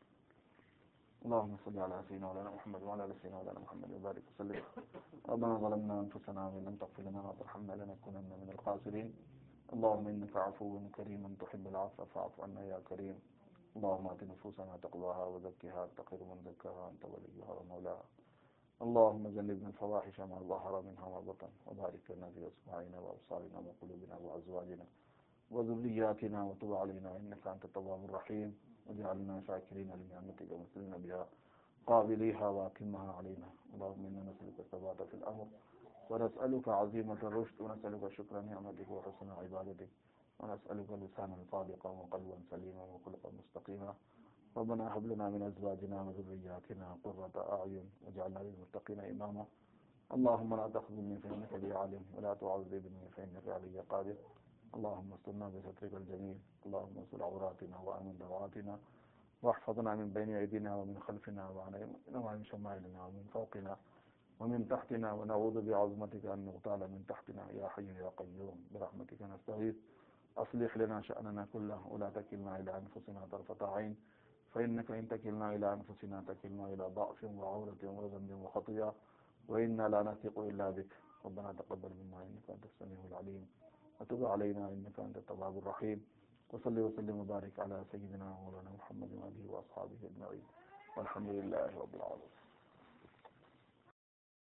اللهم صل على سيدنا مولانا محمد وعلى ال سيدنا مولانا محمد وبارك وسلم. ربنا ظلمنا انفسنا وان لم تغفر لنا وترحمنا لنكونن من الخاسرين. اللهم انك عفو كريم تحب العفو فاعف عنا يا كريم. اللهم آت نفوسنا تقواها وزكها أنت خير من زكاها أنت وليها ومولاها. اللهم جنبنا الفواحش ما ظهر منها وما بطن، وبارك لنا في أسماعنا وأبصارنا وقلوبنا وأزواجنا وذرياتنا، وتب علينا إنك أنت التواب الرحيم، واجعلنا شاكرين لنعمتك ومسلمين بها قابليها وأتمها علينا. اللهم إنا نسألك الثبات في الأمر، ونسألك عزيمة الرشد، ونسألك شكر نعمتك وحسن عبادتك، ونسألك لسانا صادقا وقلبا سليما وخلقا مستقيما. ربنا هب لنا من أزواجنا وذرياتنا قرة أعين واجعلنا للمتقين إماما. اللهم لا تخذلني فإنك بي عالم، ولا تعذبني فإنك علي قادر. اللهم استرنا بسترك الجميل. اللهم استر عوراتنا وآمن روعاتنا، واحفظنا من بين أيدينا ومن خلفنا وعن أيماننا وعن شمائلنا ومن فوقنا ومن تحتنا، ونعوذ بعظمتك أن نغتال من تحتنا. يا حي يا قيوم برحمتك نستغيث. أصلح لنا شأننا كله ولا تكلنا إلى أنفسنا طرفة عين، فإنك إن تكلنا إلى أنفسنا تكلنا إلى ضعف وعورة وذنب وخطيئة، وإنا لا نثق إلا بك. ربنا تقبل منا إنك أنت السميع العليم، وتب علينا إنك أنت التواب الرحيم. وصلي وسلم وبارك على سيدنا مولانا محمد وآله وأصحابه أجمعين، والحمد لله رب العالمين.